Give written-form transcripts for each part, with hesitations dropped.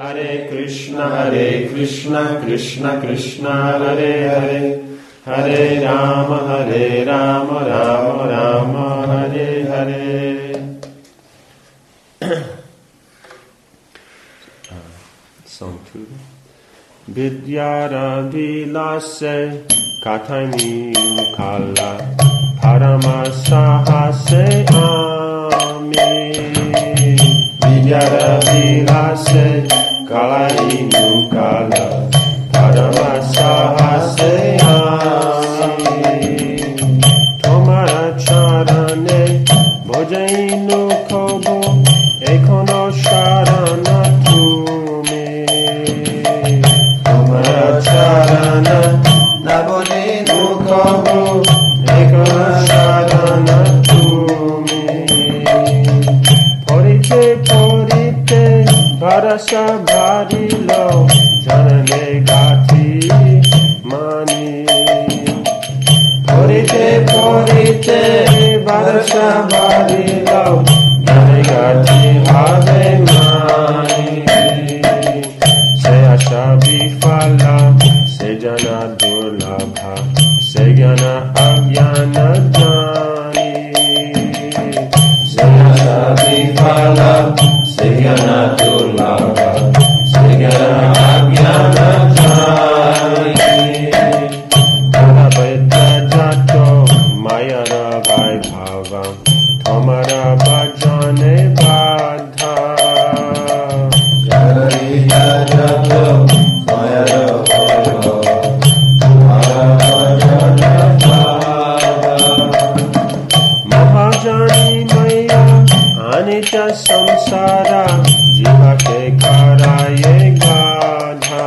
Hare Krishna, Krishna Krishna, Hare Hare, Hare Rama, Rama Rama, Hare Hare. Song 2. Vidyara vilase katani ukala paramasahase ami. Vidyara vilase kalai ukala paramasahase ami. Tomara charane bojainu kobo ekono sharana tumi. Tomara charana nabodinu kobo ekono sharana tumi. Porite porite barasa bharilo janane gati mani. Porite porite barasa bharilo janane gati ave mani. Se asha bifala se jana durlabha se jana agyana jani. Se asha bifala se jana durlabha se jana agyana jani. Bhaita jato mayara vaibhava tomara bhajane badha. Bhaita jato mayara vaibhava tomara bhajane badha. Mahajani maya anitya samsara jiva ke karaye gadha.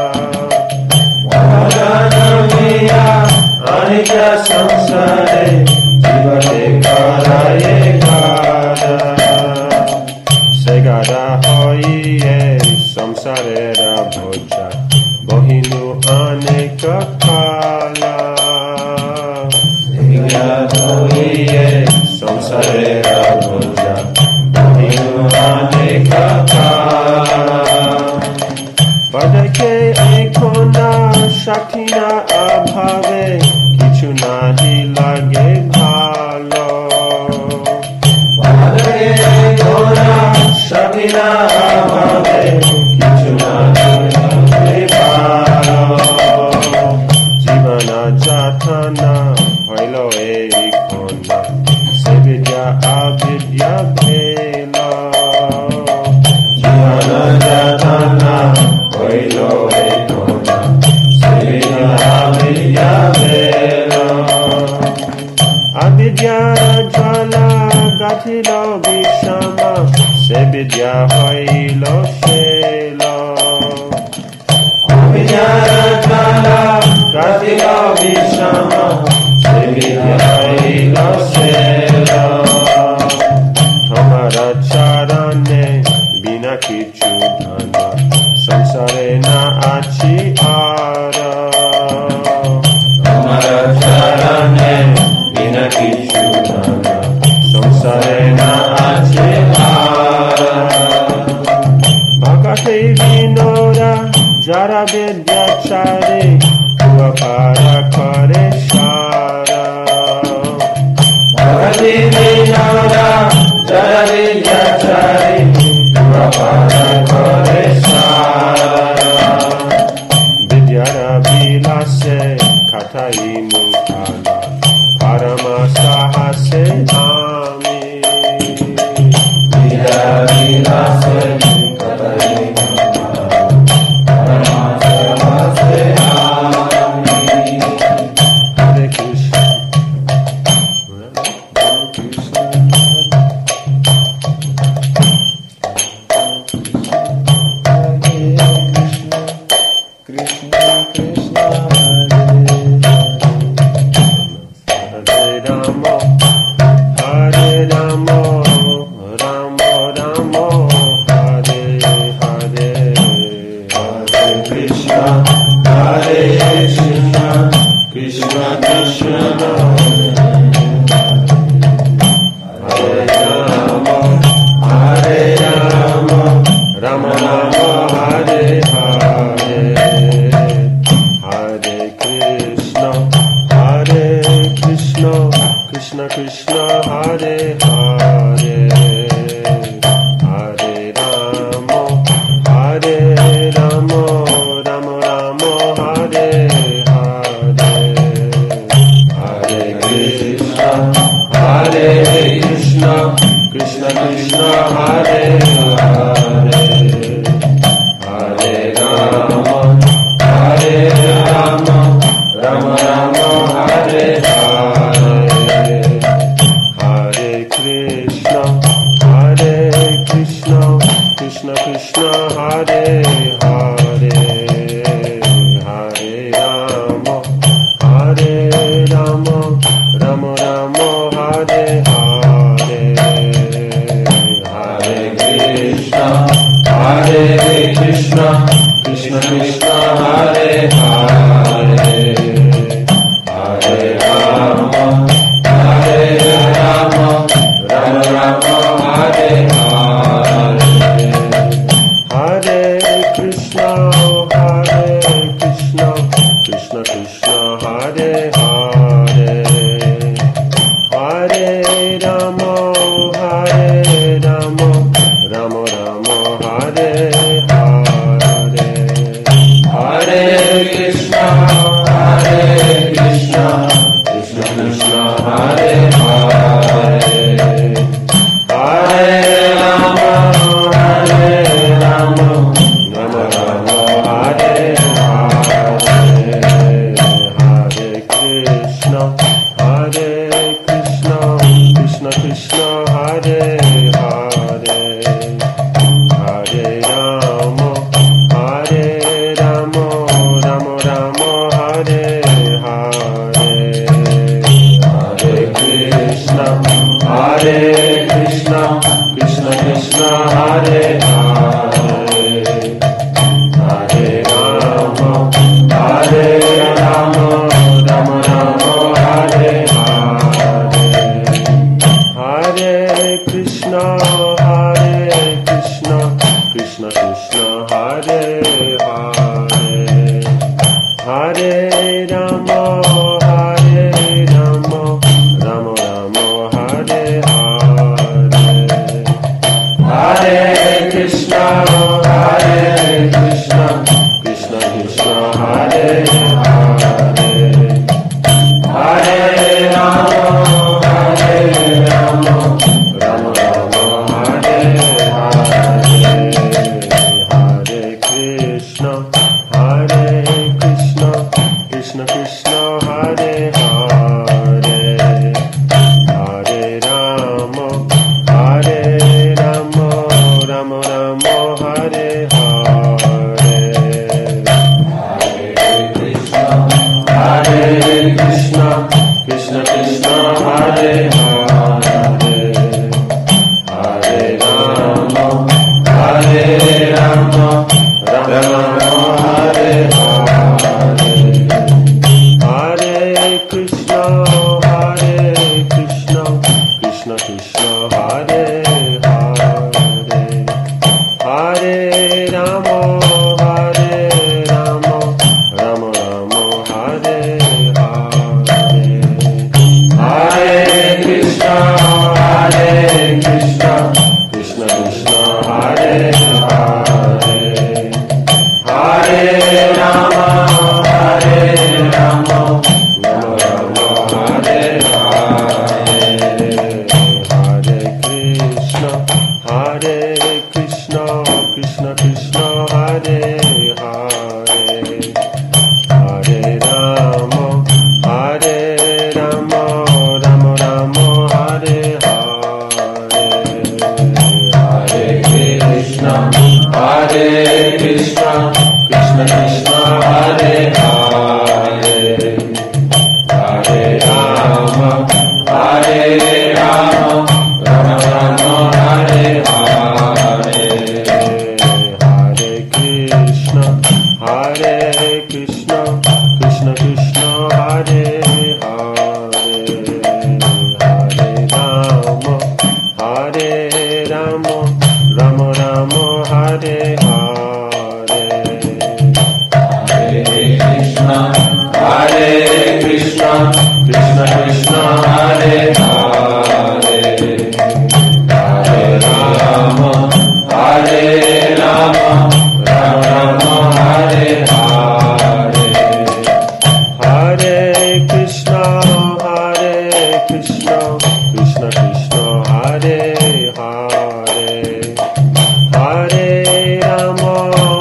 Mahajaniya anitya samsare jiva ke karaye gadha. Se gada hoiye samsarera bhoja bohinu aneka kala. Se gada hoiye samsarera bhoja bohinu aneka kala. Padake ekona shakina abhave kichu nahi lage bhalo. Padake ekona shakina abhave kichu nahi lage bhalo. Jivana jatana hoilo ekona se vidya avidya bhela. Jivana jatana hoilo ekona se vidya avidya bhela. Avidya jala gathilo vishama se vidya hoilo shela. Avidya jala gathilo vishama se vidya hoilo shela. Tomara charane bina kichu dhana samsare na achi ara. Tomara charane bina kichu dhana samsare na achi ara. Bhakate vinora jara vidya chare upara kare shara. Bhakate vinora jara vidya chare upara kare shara. Vidyara vilase katai mukala paramasahase ami. Vidyara vilase katai mukala paramasahase ami. Hare Krishna. Hare Krishna. Hare Hare, Hare Krishna, Hare Krishna, Krishna Krishna, Hare Hare, Hare Rama, Hare Rama, Rama Rama, Hare Hare, Hare Krishna, Hare Krishna, Krishna Krishna, Hare Hare, Hare Rama, Hare Rama, Rama Rama, Hare Hare, Hare Krishna, Hare Krishna, Krishna Krishna, Hare Hare, Hare Rama, Hare Rama, Rama Rama, Hare Hare, Hare Krishna, Hare Krishna, Krishna Krishna, Hare Hare, Hare Rama, Hare Rama, Rama Rama, Hare Hare, Hare Krishna, Hare Krishna, Krishna Krishna, Hare Hare, Hare Rama, Hare Rama, Rama Rama, Hare Hare, Hare Krishna, Hare Krishna, Krishna Krishna, Hare Hare, Hare Rama, Hare Rama, Rama Rama, Hare Hare, Hare Krishna, Hare Krishna, Krishna Krishna, Hare Hare, Hare Rama, Hare Rama, Rama Rama, Hare Hare, Hare Krishna, Hare Krishna, Krishna Krishna, Hare Hare, Hare Rama, Hare Rama, Rama Rama, Hare Hare, Hare Krishna, Hare Krishna, Krishna Krishna, Hare Hare, Hare Rama, Hare Rama, Rama Rama, Hare Hare, Hare Krishna, Hare Krishna, Krishna Krishna, Hare Hare, Hare Rama, Hare Rama, Rama Rama, Hare Hare, Hare Krishna, Hare Krishna, Krishna Krishna, Hare Hare, Hare Rama, Hare Rama, Rama Rama, Hare Hare, Hare Krishna, Hare Krishna, Krishna Krishna, Hare Hare, Hare Rama, Hare Rama, Rama Rama, Hare Hare, Hare Krishna, Hare Krishna, Krishna Krishna, Hare Hare, Hare Rama, Hare Rama, Rama Rama, Hare Hare, Hare Krishna, Hare Krishna, Krishna Krishna, Hare Hare, Hare Rama, Hare Rama, Rama Rama, Hare Hare, Hare Krishna, Hare Krishna, Krishna Krishna, Hare Hare, Hare Rama, Hare Rama, Rama Rama, Hare Hare, Hare Krishna, Hare Krishna, Krishna Krishna, Hare Hare, Hare Rama, Hare Rama, Rama Rama, Hare Hare, Hare Krishna, Hare Krishna, Krishna Krishna, Hare Hare, Hare Rama, Hare Rama, Rama Rama, Hare Hare. Krishna Krishna Hare Hare, Hare Rama, Hare Rama, Rama Rama Hare Hare, Hare Krishna, Krishna Krishna Hare Hare, Hare Rama,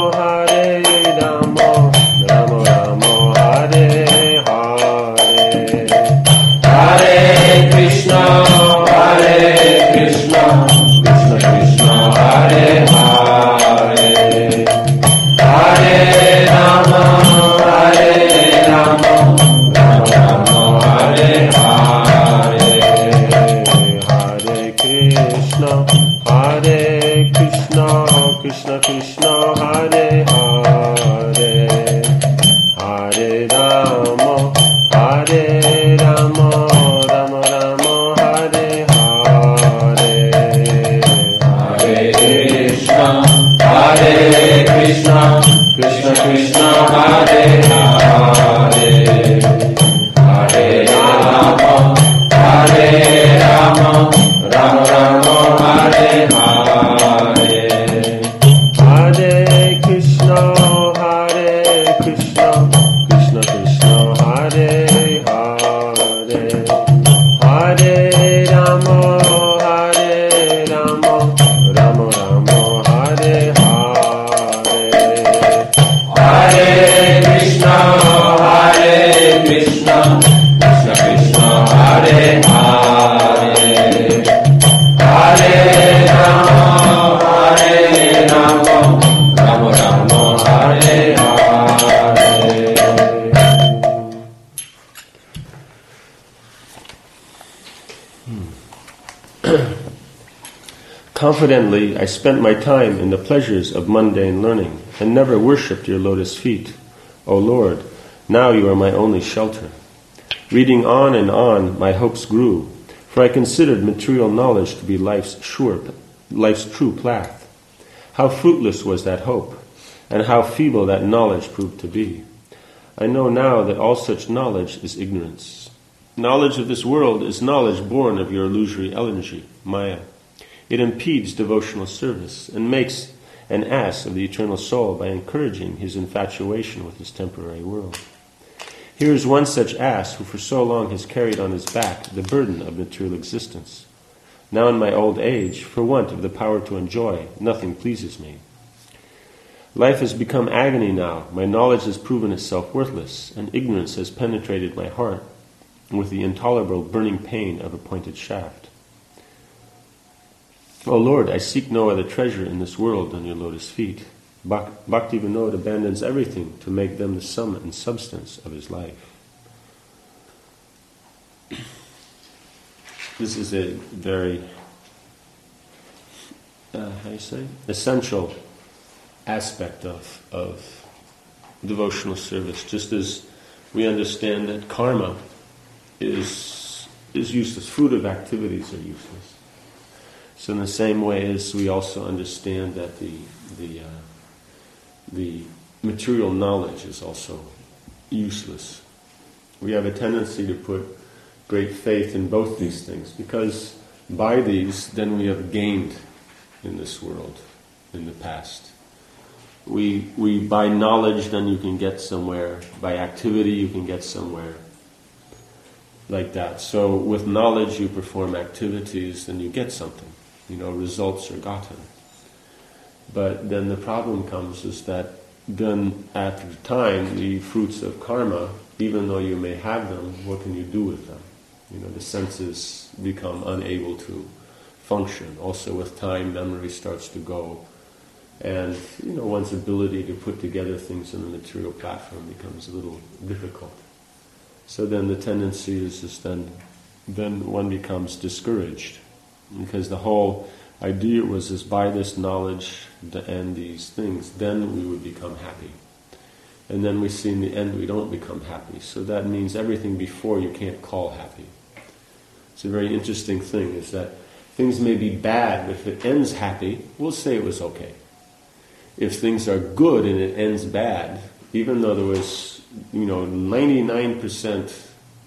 Rama Rama Hare Hare, Hare Krishna, Krishna Krishna Hare Hare, Hare Rama, Rama Rama Hare Hare, Hare Krishna, Krishna Krishna Hare Hare, Hare Rama, Rama Rama Hare Hare, Hare Krishna, Krishna Krishna Hare Hare, Hare Rama, Rama Rama Hare Hare, Hare Krishna, Krishna Krishna Hare Hare, Hare Rama, Rama Rama Hare Hare, Hare Krishna, Krishna Krishna Hare Hare, Hare Rama, Rama Rama Hare Hare. Confidently, I spent my time in the pleasures of mundane learning and never worshipped your lotus feet. O Lord, now you are my only shelter. Reading on and on, my hopes grew, for I considered material knowledge to be life's true path. How fruitless was that hope, and how feeble that knowledge proved to be. I know now that all such knowledge is ignorance. Knowledge of this world is knowledge born of your illusory energy, Maya. It impedes devotional service and makes an ass of the eternal soul by encouraging his infatuation with this temporary world. Here is one such ass who for so long has carried on his back the burden of material existence. Now in my old age, for want of the power to enjoy, nothing pleases me. Life has become agony now. My knowledge has proven itself worthless, and ignorance has penetrated my heart with the intolerable burning pain of a pointed shaft. O Lord, I seek no other treasure in this world than your lotus feet. Bhaktivinoda abandons everything to make them the sum and substance of his life. This is a very, essential aspect of devotional service. Just as we understand that karma is useless, fruit of activities are useless. So in the same way as we also understand that the material knowledge is also useless, we have a tendency to put great faith in both these things, because by these then we have gained in this world in the past. We by knowledge then you can get somewhere, by activity you can get somewhere, like that. So with knowledge you perform activities, then you get something. Results are gotten. But then the problem comes is that then at the time, the fruits of karma, even though you may have them, what can you do with them? The senses become unable to function. Also with time, memory starts to go. And, one's ability to put together things on the material platform becomes a little difficult. So then the tendency is just then one becomes discouraged. Because the whole idea was is by this knowledge and these things, then we would become happy. And then we see in the end we don't become happy. So that means everything before you can't call happy. It's a very interesting thing, is that things may be bad, but if it ends happy, we'll say it was okay. If things are good and it ends bad, even though there was, 99%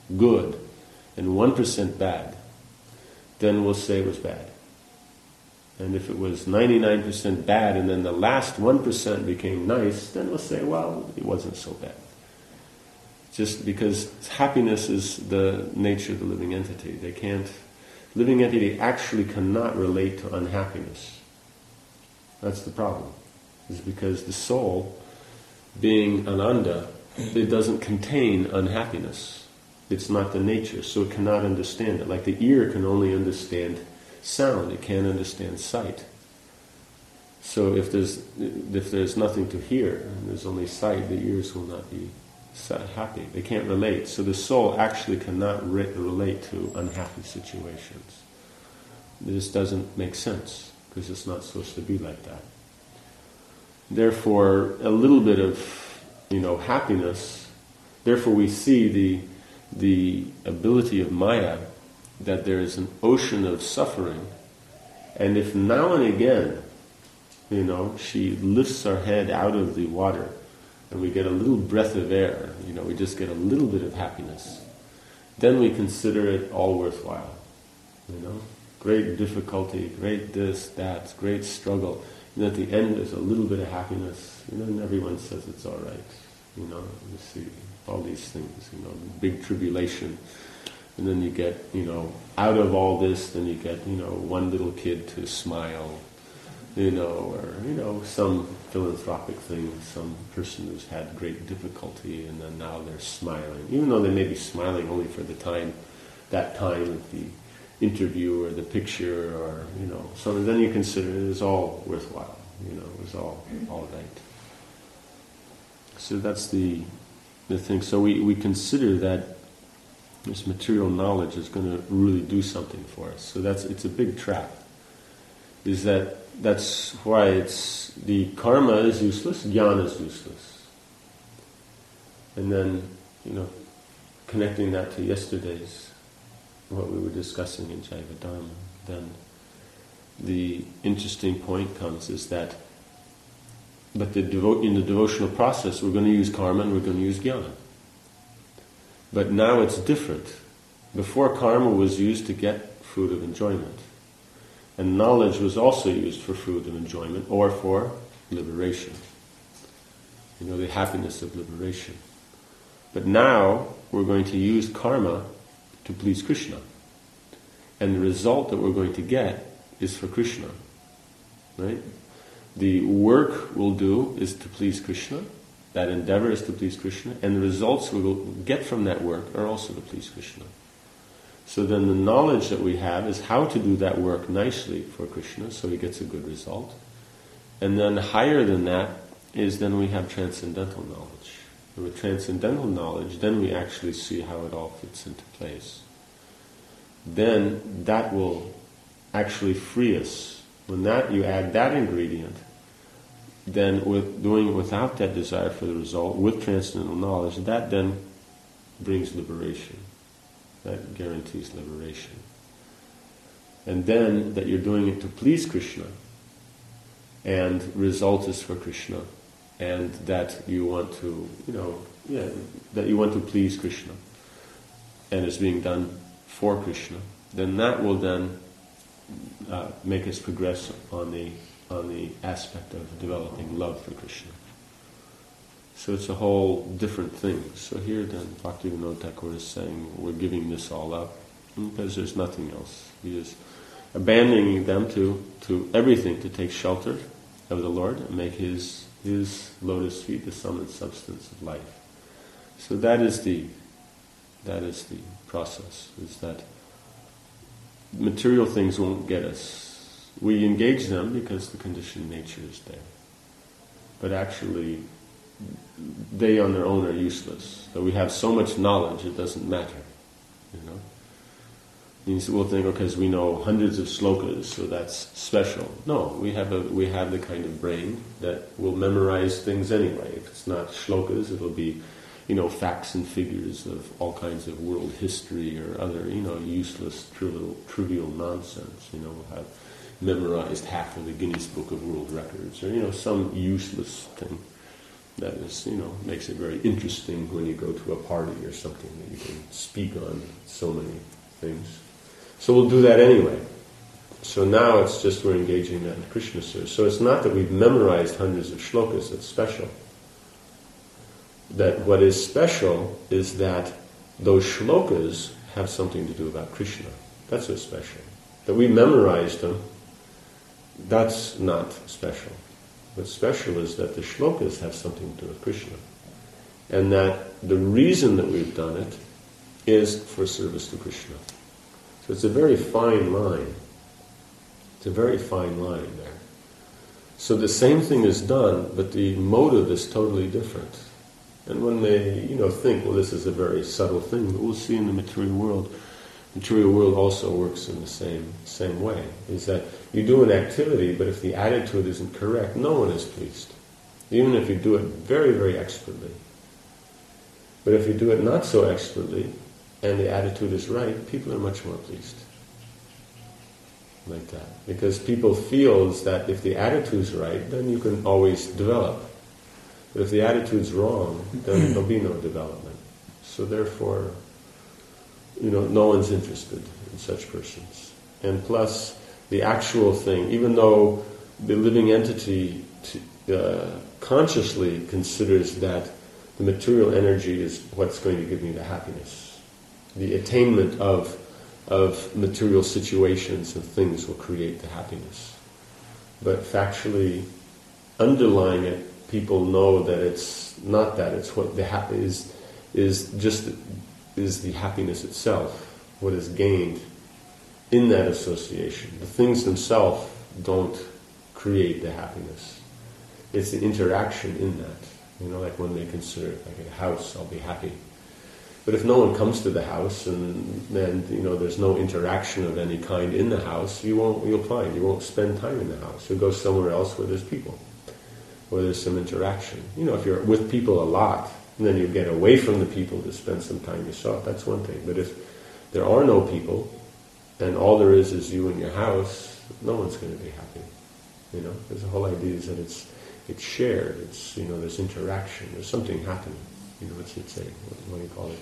good and 1% bad, then we'll say it was bad. And if it was 99% bad and then the last 1% became nice, then we'll say, well, it wasn't so bad. Just because happiness is the nature of the living entity. Living entity actually cannot relate to unhappiness. That's the problem. It's because the soul, being Ananda, it doesn't contain unhappiness. It's not the nature, so it cannot understand it. Like the ear can only understand sound, it can't understand sight. So if there's nothing to hear, and there's only sight, the ears will not be happy. They can't relate. So the soul actually cannot relate to unhappy situations. This doesn't make sense, because it's not supposed to be like that. Therefore, a little bit of, happiness, therefore we see the ability of Maya, that there is an ocean of suffering, and if now and again, she lifts our head out of the water, and we get a little breath of air, we just get a little bit of happiness, then we consider it all worthwhile. Great difficulty, great this, that, great struggle, and at the end there's a little bit of happiness, and everyone says it's all right. You see all these things, big tribulation. And then you get, out of all this, then you get, one little kid to smile, or, some philanthropic thing, some person who's had great difficulty, and then now they're smiling. Even though they may be smiling only for that time of the interview or the picture or, so then you consider it as all worthwhile, it was all right. So that's the thing. So we consider that this material knowledge is going to really do something for us. So it's a big trap. That's why it's the karma is useless, jnana is useless. And then, connecting that to yesterday's, what we were discussing in Jaiva Dharma, then the interesting point comes is that, but in the devotional process we're going to use karma and we're going to use jnana. But now it's different. Before, karma was used to get fruit of enjoyment. And knowledge was also used for fruit of enjoyment or for liberation. The happiness of liberation. But now we're going to use karma to please Krishna. And the result that we're going to get is for Krishna. Right? The work we'll do is to please Krishna. That endeavor is to please Krishna, and the results we will get from that work are also to please Krishna. So then the knowledge that we have is how to do that work nicely for Krishna, so he gets a good result. And then higher than that is then we have transcendental knowledge. And with transcendental knowledge, then we actually see how it all fits into place. Then that will actually free us. When you add that ingredient, then with doing without that desire for the result, with transcendental knowledge, that then brings liberation. That guarantees liberation. And then that you're doing it to please Krishna, and result is for Krishna, and that you want to, that you want to please Krishna, and it's being done for Krishna, then that will then make us progress on the aspect of developing love for Krishna. So it's a whole different thing. So here then Bhaktivinoda Thakur is saying we're giving this all up because there's nothing else. He is abandoning them to everything to take shelter of the Lord and make his lotus feet the sum and substance of life. So that is the process, is that material things won't get us. We engage them because the conditioned nature is there. But actually, they on their own are useless. So we have so much knowledge, it doesn't matter. We'll think, because we know hundreds of slokas, so that's special. No, we have the kind of brain that will memorize things anyway. If it's not shlokas, it'll be, facts and figures of all kinds of world history or other, useless, trivial nonsense. We'll have memorized half of the Guinness Book of World Records, or some useless thing. That is, makes it very interesting when you go to a party or something that you can speak on so many things. So we'll do that anyway. So now it's just we're engaging that in Krishna service. So it's not that we've memorized hundreds of shlokas that's special. That what is special is that those shlokas have something to do about Krishna. That's what's special. That we memorized them, that's not special. What's special is that the shlokas have something to do with Krishna. And that the reason that we've done it is for service to Krishna. So it's a very fine line. It's a very fine line there. So the same thing is done, but the motive is totally different. And one may, think, well, this is a very subtle thing, but we'll see in the material world. The material world also works in the same way. Is that you do an activity, but if the attitude isn't correct, no one is pleased. Even if you do it very, very expertly. But if you do it not so expertly, and the attitude is right, people are much more pleased. Like that. Because people feel that if the attitude's right, then you can always develop. But if the attitude's wrong, then there'll be no development. So therefore, no one's interested in such persons. And plus, the actual thing, even though the living entity consciously considers that the material energy is what's going to give me the happiness, the attainment of material situations and things will create the happiness. But factually, underlying it, people know that it's not that. It's what the is the happiness itself, what is gained in that association. The things themselves don't create the happiness. It's the interaction in that. Like when they consider it like a house, I'll be happy. But if no one comes to the house and then there's no interaction of any kind in the house, you'll find you won't spend time in the house. You'll go somewhere else where there's people, where there's some interaction. If you're with people a lot, and then you get away from the people to spend some time yourself, that's one thing. But if there are no people, and all there is you in your house, no one's going to be happy. There's the whole idea is that it's shared. It's there's interaction. There's something happening. What's it say? What do you call it?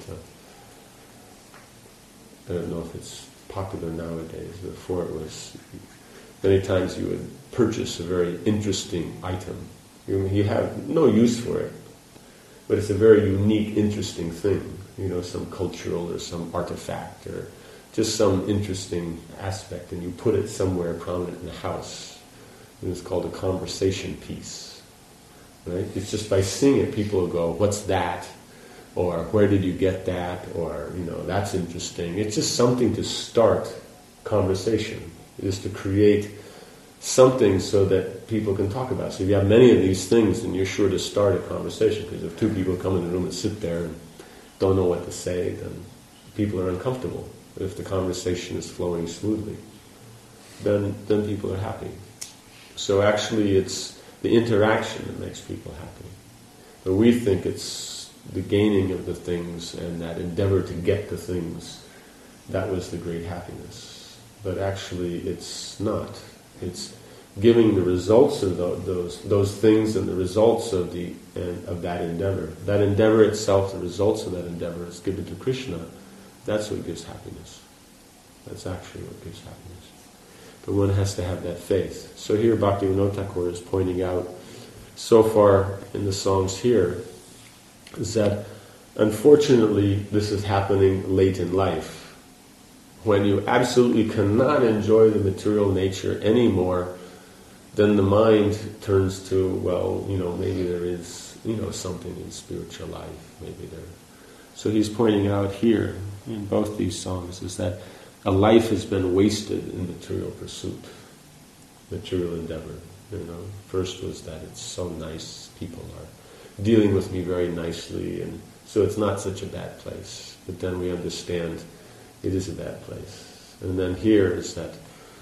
I don't know if it's popular nowadays. Before it was, many times you would purchase a very interesting item. You have no use for it, but it's a very unique, interesting thing. Some cultural or some artifact or just some interesting aspect, and you put it somewhere prominent in the house. And it's called a conversation piece. Right? It's just by seeing it, people will go, "What's that?" Or "Where did you get that?" Or "That's interesting." It's just something to start conversation. It is to create something so that people can talk about it. So if you have many of these things, then you're sure to start a conversation. Because if two people come in the room and sit there and don't know what to say, then people are uncomfortable. But if the conversation is flowing smoothly, then people are happy. So actually, it's the interaction that makes people happy. But we think it's the gaining of the things and that endeavor to get the things, that was the great happiness. But actually it's not. It's giving the results of those things and the results of that endeavor. That endeavor itself, the results of that endeavor is given to Krishna. That's what gives happiness. That's actually what gives happiness. But one has to have that faith. So here Bhaktivinoda Thakur is pointing out, so far in the songs here, is that unfortunately this is happening late in life, when you absolutely cannot enjoy the material nature anymore. Then the mind turns to, maybe there is, something in spiritual life, maybe there. So he's pointing out here, in both these songs, is that a life has been wasted in material pursuit, material endeavor. First was that it's so nice, people are dealing with me very nicely, and so it's not such a bad place. But then we understand it is a bad place. And then here is that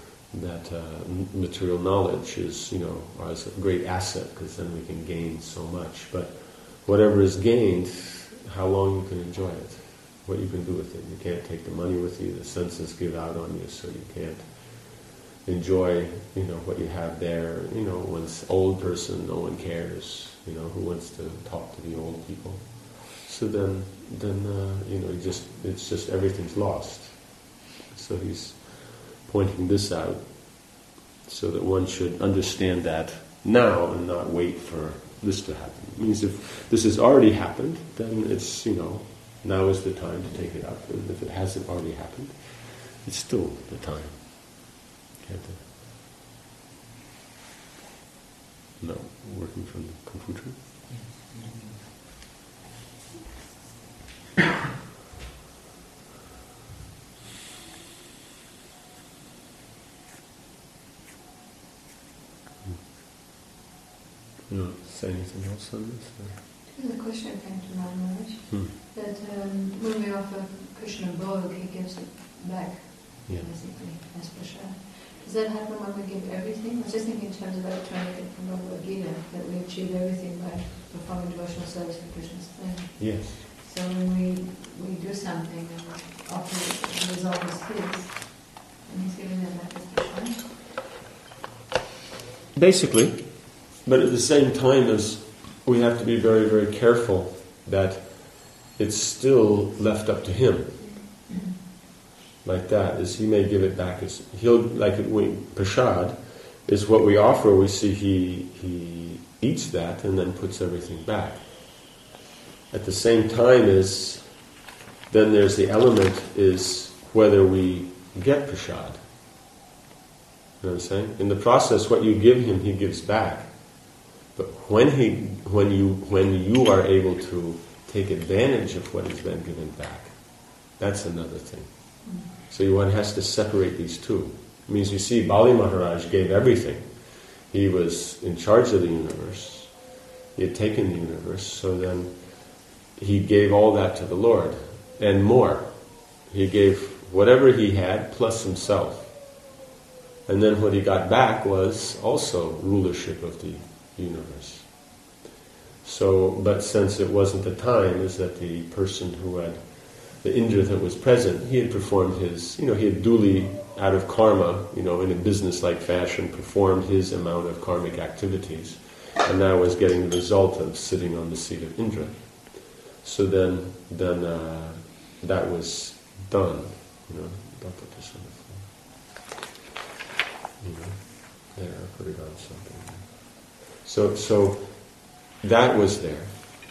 material knowledge is, is a great asset, because then we can gain so much. But whatever is gained, how long you can enjoy it, what you can do with it. You can't take the money with you, the senses give out on you, so you can't enjoy, what you have there. One's old person, no one cares. Who wants to talk to the old people? So then, it's just everything's lost. So he's pointing this out, so that one should understand that now and not wait for this to happen. It means if this has already happened, then it's, now is the time to take it up. And if it hasn't already happened, it's still the time. No, working from Confucius. Say anything else on this? There's a question that came to my knowledge, that when we offer Krishna Bhog, he gives it back, basically, as prasad. Does that happen when we give everything? I was just thinking in terms of that trying to get from Bhagavad Gita, that we achieve everything by performing devotional service for Krishna's thing. Yes. So when we do something and offer it, the result is his, and he's giving that back as prasad? Basically. But at the same time, as we have to be very, very careful that it's still left up to him. Like that, is he may give it back. Prasad is what we offer. We see he eats that and then puts everything back. At the same time, then there's the element is whether we get prasad. You know what I'm saying? In the process, what you give him, he gives back. But when you are able to take advantage of what has been given back, that's another thing. So one has to separate these two. It means you see, Bali Maharaj gave everything. He was in charge of the universe. He had taken the universe, so then he gave all that to the Lord, and more. He gave whatever he had, plus himself. And then what he got back was also rulership of the universe. So, but since it wasn't the time, is that the person who had the Indra that was present, he had performed his, he had duly, out of karma, in a business-like fashion, performed his amount of karmic activities, and now was getting the result of sitting on the seat of Indra. So then that was done. Don't put this on the floor. There, I put it on something. So that was there.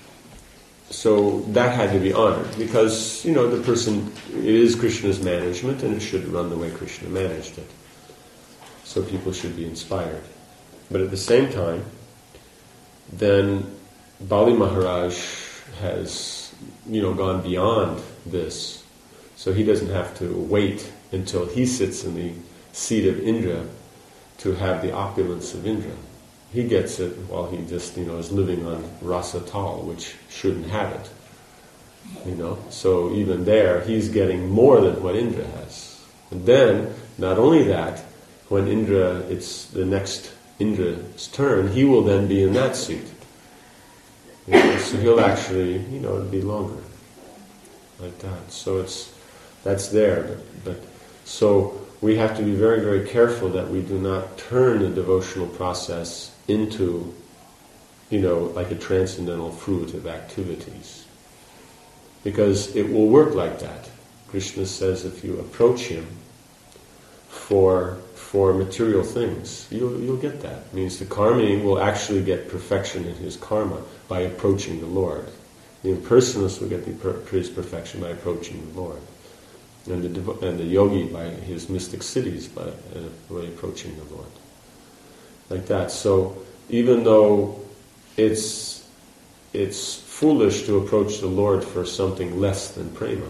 So that had to be honored because, the person, it is Krishna's management and it should run the way Krishna managed it. So people should be inspired. But at the same time, then Bali Maharaj has, gone beyond this. So he doesn't have to wait until he sits in the seat of Indra to have the opulence of Indra. He gets it while he just, is living on rasa tal, which shouldn't have it. So even there, he's getting more than what Indra has. And then, not only that, when it's the next Indra's turn, he will then be in that seat. So he'll actually, it'll be longer. Like that. So that's there. But so we have to be very, very careful that we do not turn the devotional process into, like a transcendental fruit of activities. Because it will work like that. Krishna says if you approach him for material things, you'll get that. It means the karmi will actually get perfection in his karma by approaching the Lord. The impersonalist will get his perfection by approaching the Lord. And the yogi by his mystic cities by approaching the Lord. Like that. So even though it's foolish to approach the Lord for something less than prema,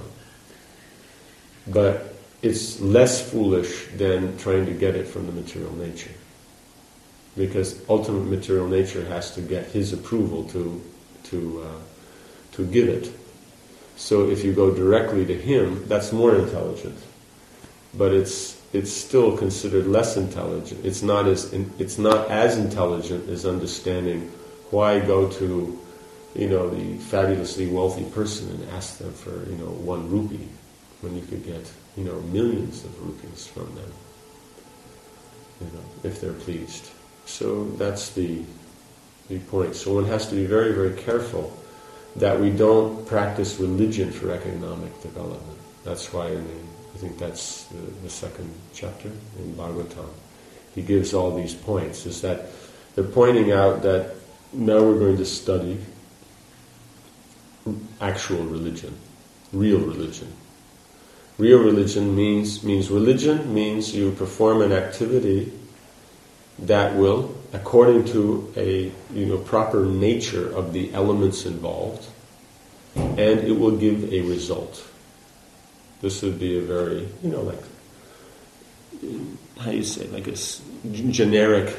but it's less foolish than trying to get it from the material nature. Because ultimate material nature has to get his approval to give it. So if you go directly to him, that's more intelligent. But it's still considered less intelligent. It's not as intelligent as understanding why go to, the fabulously wealthy person and ask them for, 1 rupee when you could get, millions of rupees from them. if they're pleased. So that's the point. So one has to be very, very careful that we don't practice religion for economic development. That's why I think that's the second chapter in Bhagavatam. He gives all these points, is that they're pointing out that now we're going to study actual religion, real religion. Real religion means you perform an activity that will, according to a proper nature of the elements involved, and it will give a result. This would be a very, like a generic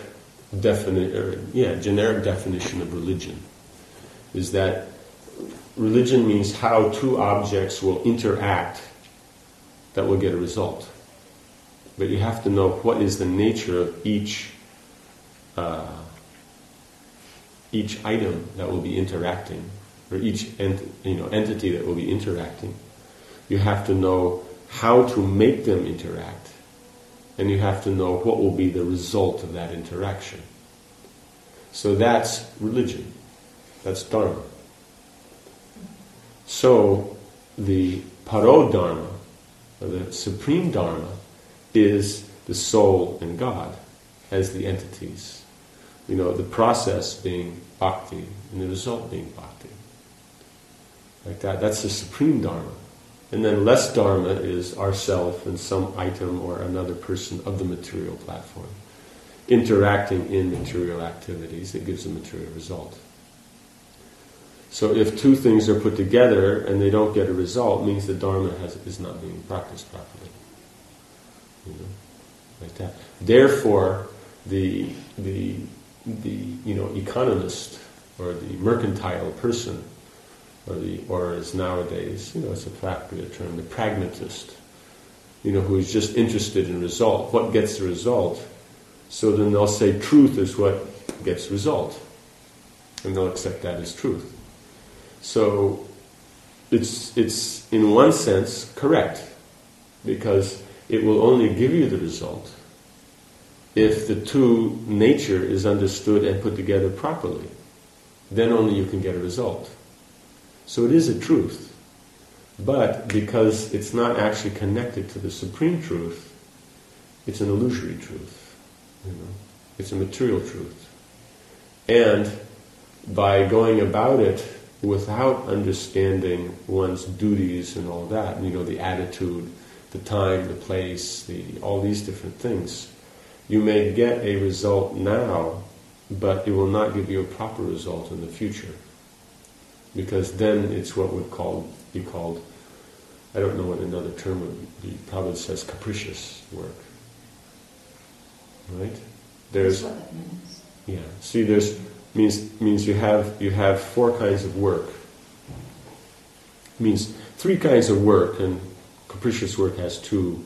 definition of religion. Is that religion means how two objects will interact that will get a result. But you have to know what is the nature of each item that will be interacting, or each entity that will be interacting. You have to know how to make them interact, and you have to know what will be the result of that interaction. So that's religion. That's Dharma. So the Parodharma, or the supreme Dharma, is the soul and God as the entities. The process being bhakti and the result being bhakti. Like that. That's the supreme Dharma. And then less Dharma is ourself and some item or another person of the material platform interacting in material activities that gives a material result. So if two things are put together and they don't get a result, it means the Dharma is not being practiced properly. Like that. Therefore, the economist or the mercantile person, or as nowadays, it's a popular term, the pragmatist, who is just interested in result. What gets the result? So then they'll say truth is what gets result, and they'll accept that as truth. So it's in one sense correct, because it will only give you the result if the two nature is understood and put together properly. Then only you can get a result. So it is a truth, but because it's not actually connected to the supreme truth, it's an illusory truth. It's a material truth. And by going about it without understanding one's duties and all that, the attitude, the time, the place, all these different things, you may get a result now, but it will not give you a proper result in the future. Because then it's what would be called, I don't know what another term would be, probably says capricious work. Right? That's what that means. Yeah. See, means you have four kinds of work. It means three kinds of work, and capricious work has two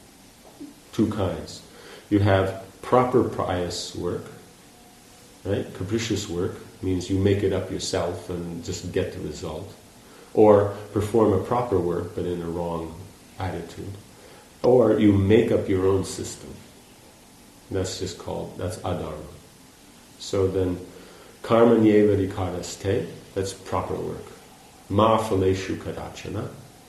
kinds. You have proper pious work, right? Capricious work means you make it up yourself and just get the result. Or perform a proper work but in a wrong attitude. Or you make up your own system. That's adharma. So then, karma nyeva vikaraste, that's proper work. Ma phaleshu kadachana,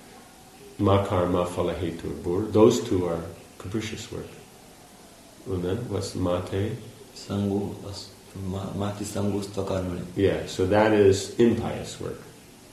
ma karma phalahetur bur. Those two are capricious work. And then, what's mate? Sangu, mati sangu stakarmani. Yeah, so that is impious work.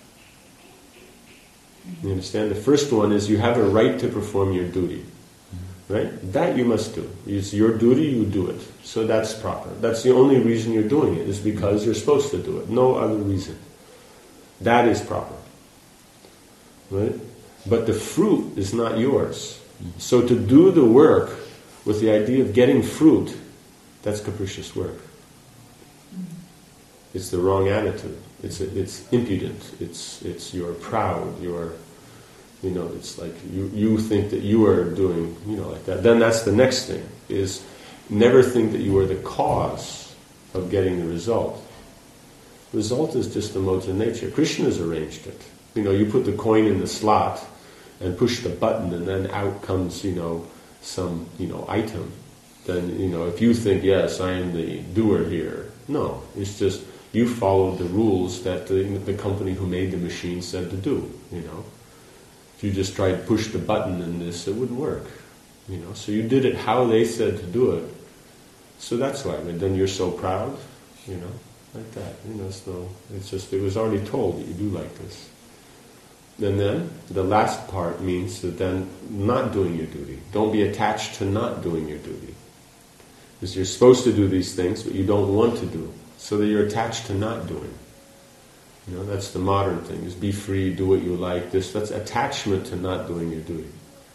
You understand? The first one is you have a right to perform your duty. Right? That you must do. It's your duty, you do it. So that's proper. That's the only reason you're doing it, is because you're supposed to do it. No other reason. That is proper. Right? But the fruit is not yours. So to do the work with the idea of getting fruit, that's capricious work. It's the wrong attitude. It's impudent. It's you're proud. It's like you think that you are doing, like that. Then that's the next thing, is never think that you are the cause of getting the result. Result is just the modes of nature. Krishna's arranged it. You put the coin in the slot and push the button, and then out comes, some, item. then, if you think, yes, I am the doer here, no, it's just you followed the rules that the company who made the machine said to do, If you just tried to push the button in this, it wouldn't work, So you did it how they said to do it. So that's why, but then you're so proud, like that. It was already told that you do like this. And then the last part means that then not doing your duty. Don't be attached to not doing your duty. Because you're supposed to do these things, but you don't want to do. So that you're attached to not doing. That's the modern thing, is be free, do what you like. That's attachment to not doing your duty.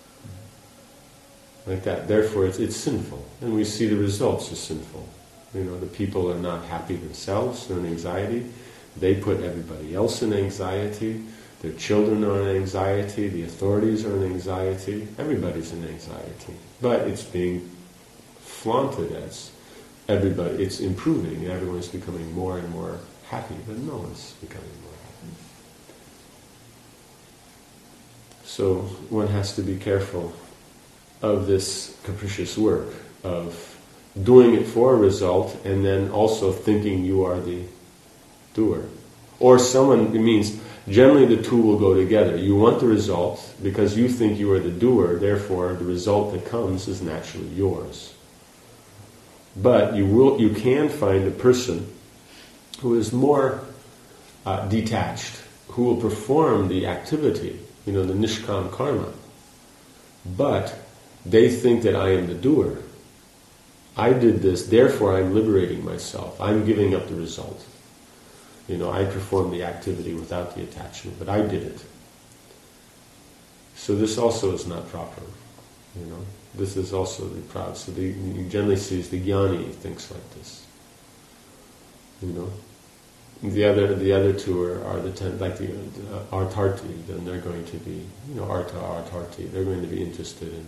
Like that. Therefore, it's sinful. And we see the results as sinful. The people are not happy themselves, they're in anxiety. They put everybody else in anxiety. Their children are in anxiety, the authorities are in anxiety, everybody's in anxiety. But it's being flaunted as everybody, it's improving, everyone's becoming more and more happy, but no one's becoming more happy. So one has to be careful of this capricious work, of doing it for a result and then also thinking you are the doer. Or it means generally the two will go together. You want the result because you think you are the doer, therefore the result that comes is naturally yours. But you can find a person who is more detached, who will perform the activity, the nishkam karma. But they think that I am the doer. I did this, therefore I'm liberating myself. I'm giving up the result. I performed the activity without the attachment, but I did it. So this also is not proper. This is also the proud. So you generally see the jnani thinks like this. The other two are like the artarti. Then they're going to be artarti. They're going to be interested in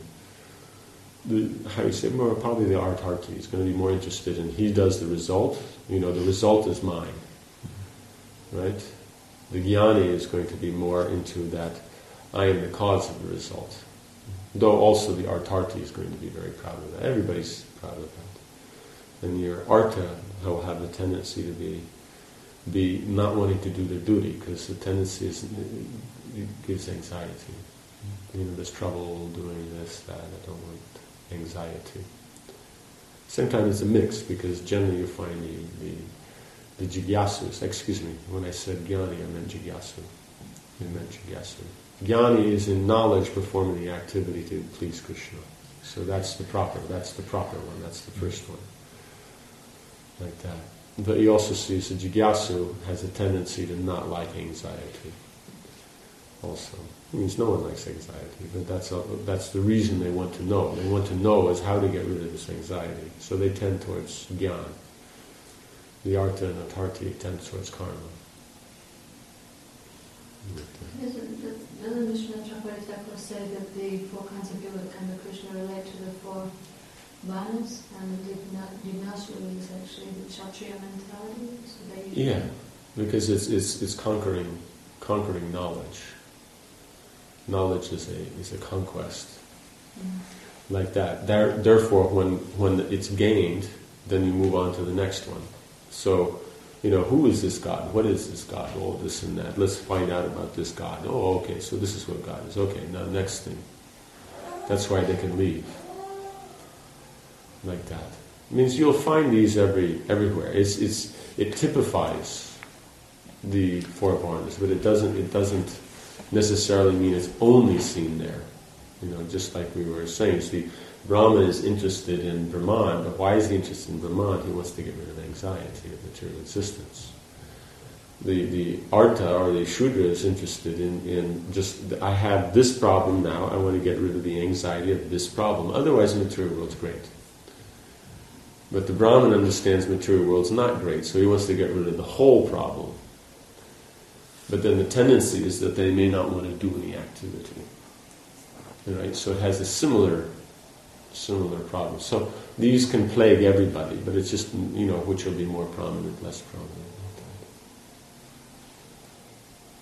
probably the artarti is going to be more interested in he does the result. The result is mine. Right? The jnani is going to be more into that I am the cause of the result. Though also the artarti is going to be very proud of that. Everybody's proud of that. And your arta will have the tendency to be not wanting to do their duty, because the tendency is it gives anxiety. There's trouble doing this, that, I don't want anxiety. Sometimes it's a mix, because generally you find the jigyasus, when I said jnani, I meant jigyasu. I meant jigyasu. Jnani is in knowledge performing the activity to please Krishna. So that's the proper one, that's the first one. Like that. But you also see, so jigyasu has a tendency to not like anxiety. Also. It means no one likes anxiety, but that's the reason they want to know. They want to know is how to get rid of this anxiety. So they tend towards jnana. The arta and atarti tend towards karma. Doesn't Vishwanath Chakravarti Thakur say that the four kinds of yoga and the Krishna relate to the four vanas, and the jignasu is actually the kshatriya mentality? So because it's conquering knowledge. Knowledge is a conquest. Like that. Therefore, when it's gained, then you move on to the next one. So, who is this God? What is this God? Oh, this and that. Let's find out about this God. Oh, okay, so this is what God is. Okay, now next thing. That's why they can leave. Like that. It means you'll find these everywhere. It typifies the four varnas, but it doesn't necessarily mean it's only seen there. Just like we were saying, see, Brahma is interested in Brahman, but why is he interested in Brahman? He wants to get rid of anxiety of material existence. The Arta or the Shudra is interested in just, I have this problem now, I want to get rid of the anxiety of this problem. Otherwise the material world's great. But the Brahman understands material world's not great, so he wants to get rid of the whole problem. But then the tendency is that they may not want to do any activity. Right? So it has a similar problem. So these can plague everybody, but it's just, which will be more prominent, less prominent.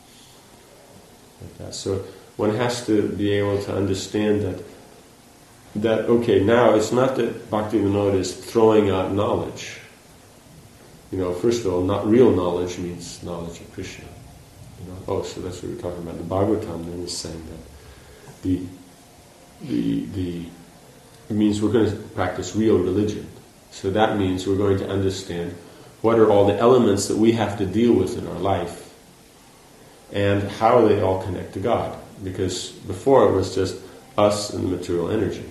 Like that. So one has to be able to understand that now it's not that Bhaktivinoda is throwing out knowledge. First of all, not real knowledge means knowledge of Krishna. So that's what we're talking about. The Bhagavatam then is saying that it means we're going to practice real religion. So that means we're going to understand what are all the elements that we have to deal with in our life and how they all connect to God. Because before it was just us and the material energy.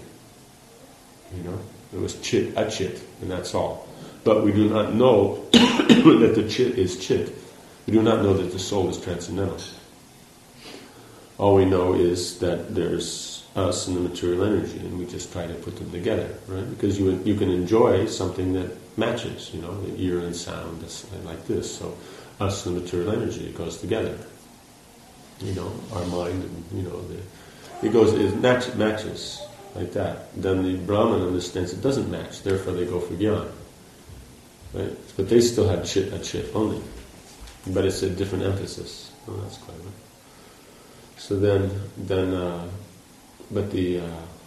It was chit, achit, and that's all. But we do not know that the chit is chit. We do not know that the soul is transcendental. All we know is that there's us and the material energy, and we just try to put them together, right? Because you can enjoy something that matches, the ear and sound, like this. So us and the material energy, it goes together. Our mind, and it matches like that. Then the Brahman understands it doesn't match, therefore they go for jnana. Right? But they still have chit, achit only. But it's a different emphasis. Oh, that's clever. So but the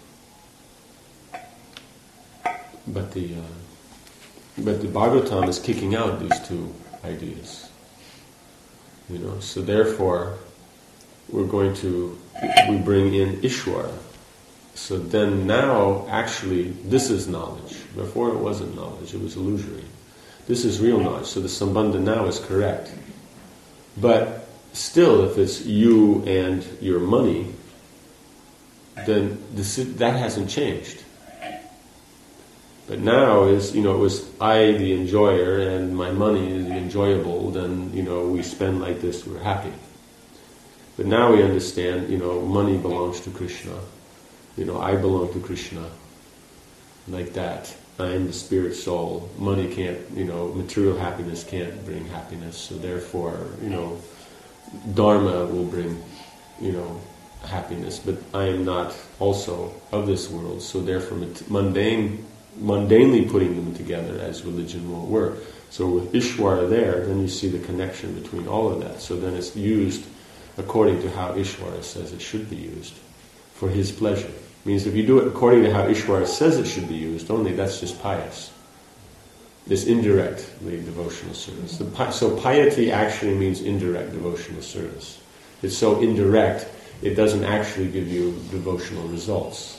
Bhagavatam is kicking out these two ideas. So therefore we bring in Ishvara. So then now actually this is knowledge. Before it wasn't knowledge, it was illusory. This is real knowledge. So the Sambandha now is correct. But still, if it's you and your money, then that hasn't changed. But now it was I the enjoyer and my money is the enjoyable, then, we spend like this, we're happy. But now we understand, money belongs to Krishna. I belong to Krishna. Like that. I am the spirit soul. Money can't, material happiness can't bring happiness. So therefore, Dharma will bring, happiness. But I am not also of this world. So therefore, mundanely putting them together as religion won't work. So with Ishvara there, then you see the connection between all of that. So then it's used according to how Ishvara says it should be used for his pleasure. Means if you do it according to how Ishvara says it should be used, only that's just pious. It's indirectly devotional service. So piety actually means indirect devotional service. It's so indirect, it doesn't actually give you devotional results.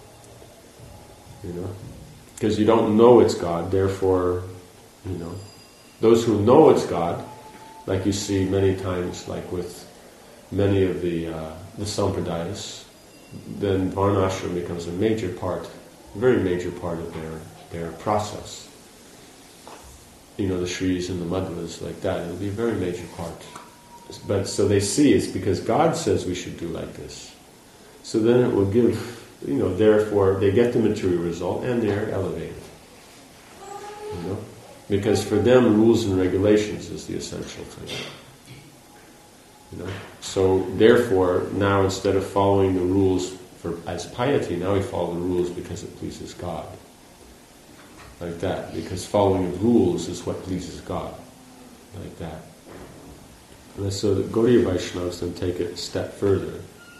Because you don't know it's God, therefore, those who know it's God, like you see many times, like with many of the sampradayas, then varnashram becomes a very major part of their process. The Shris and the Madhvas like that, it'll be a very major part. But so they see it's because God says we should do like this. So then it will give, therefore they get the material result and they're elevated. Because for them rules and regulations is the essential thing. So therefore, now instead of following the rules as piety, now we follow the rules because it pleases God. Like that. Because following of rules is what pleases God. Like that. And so the Gaudiya Vaishnavas then take it a step further.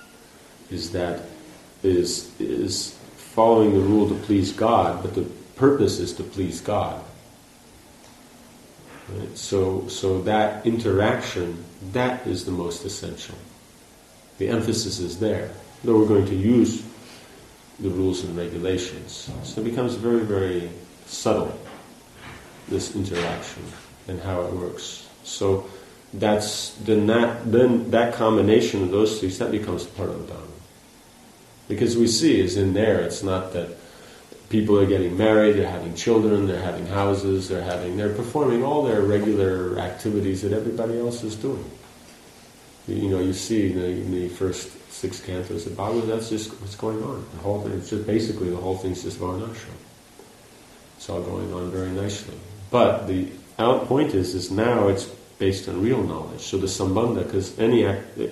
Is following the rule to please God, but the purpose is to please God. Right? So that interaction, that is the most essential. The emphasis is there. Though we're going to use the rules and regulations. So it becomes very, very subtle, this interaction and how it works. So then that combination of those things, that becomes part of the Dharma. Because we see is in there, it's not that people are getting married, they're having children, they're having houses, they're performing all their regular activities that everybody else is doing. You see in the first 6 cantos of Bhagavad, that's just what's going on. The whole thing, it's just basically the whole thing's just varnashram. It's all going on very nicely. But the point is now it's based on real knowledge. So the sambandha, because any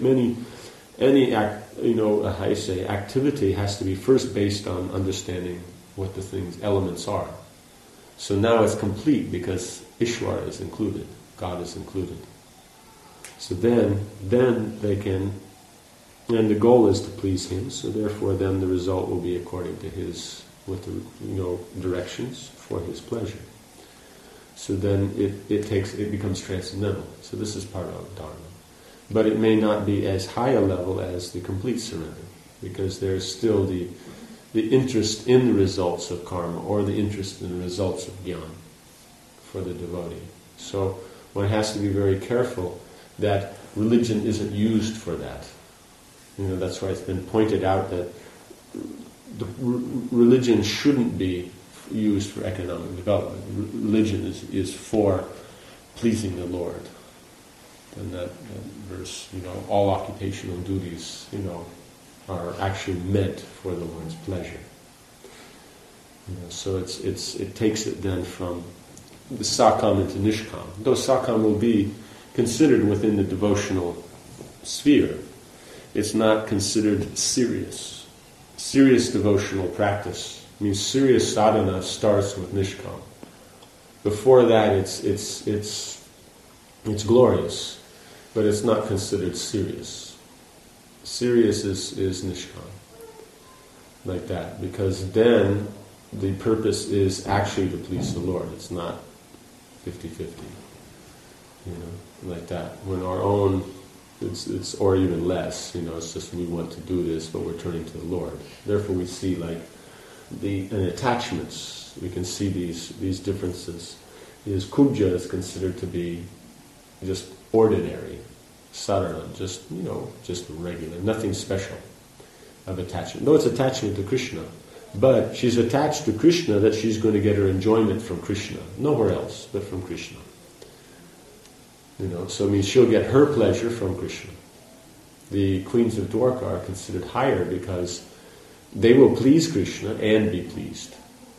activity has to be first based on understanding what the elements are. So now it's complete because Ishvara is included, God is included. So then they can And the goal is to please him, so therefore then the result will be according to his, with the directions for his pleasure. So then it becomes transcendental. So this is part of Dharma. But it may not be as high a level as the complete surrender, because there's still the interest in the results of karma, or the interest in the results of jnana for the devotee. So one has to be very careful that religion isn't used for that. That's why it's been pointed out that the religion shouldn't be used for economic development. Religion is for pleasing the Lord. And that verse, all occupational duties, are actually meant for the Lord's pleasure. So it takes it then from the sakam into nishkam. Though sakam will be considered within the devotional sphere, it's not considered serious. Serious devotional practice means serious sadhana starts with nishkam. Before that, it's glorious, but it's not considered serious. Serious is nishkam, like that, because then the purpose is actually to please the Lord. It's not 50-50, like that. When our own, it's or even less, it's just we want to do this, but we're turning to the Lord. Therefore we see in attachments, we can see these differences. Is kubja is considered to be just ordinary, sadhana, just regular, nothing special of attachment. Though it's attachment to Krishna, but she's attached to Krishna that she's going to get her enjoyment from Krishna, nowhere else but from Krishna. So it means she'll get her pleasure from Krishna. The queens of Dwarka are considered higher because they will please Krishna and be pleased.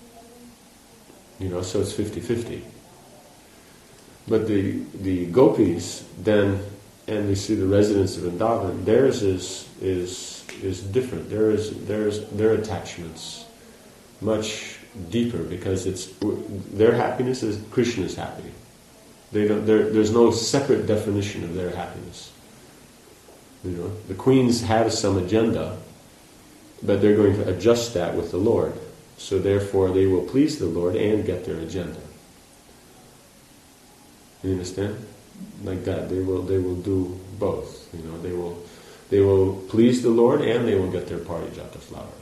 So it's 50-50. But the gopis then, and we see the residents of Vrindavan, theirs is different. Their attachments much deeper, because their happiness is Krishna's happy. There's no separate definition of their happiness. The queens have some agenda, but they're going to adjust that with the Lord. So therefore they will please the Lord and get their agenda. You understand? Like that. They will do both. They will please the Lord and they will get their parijata flower.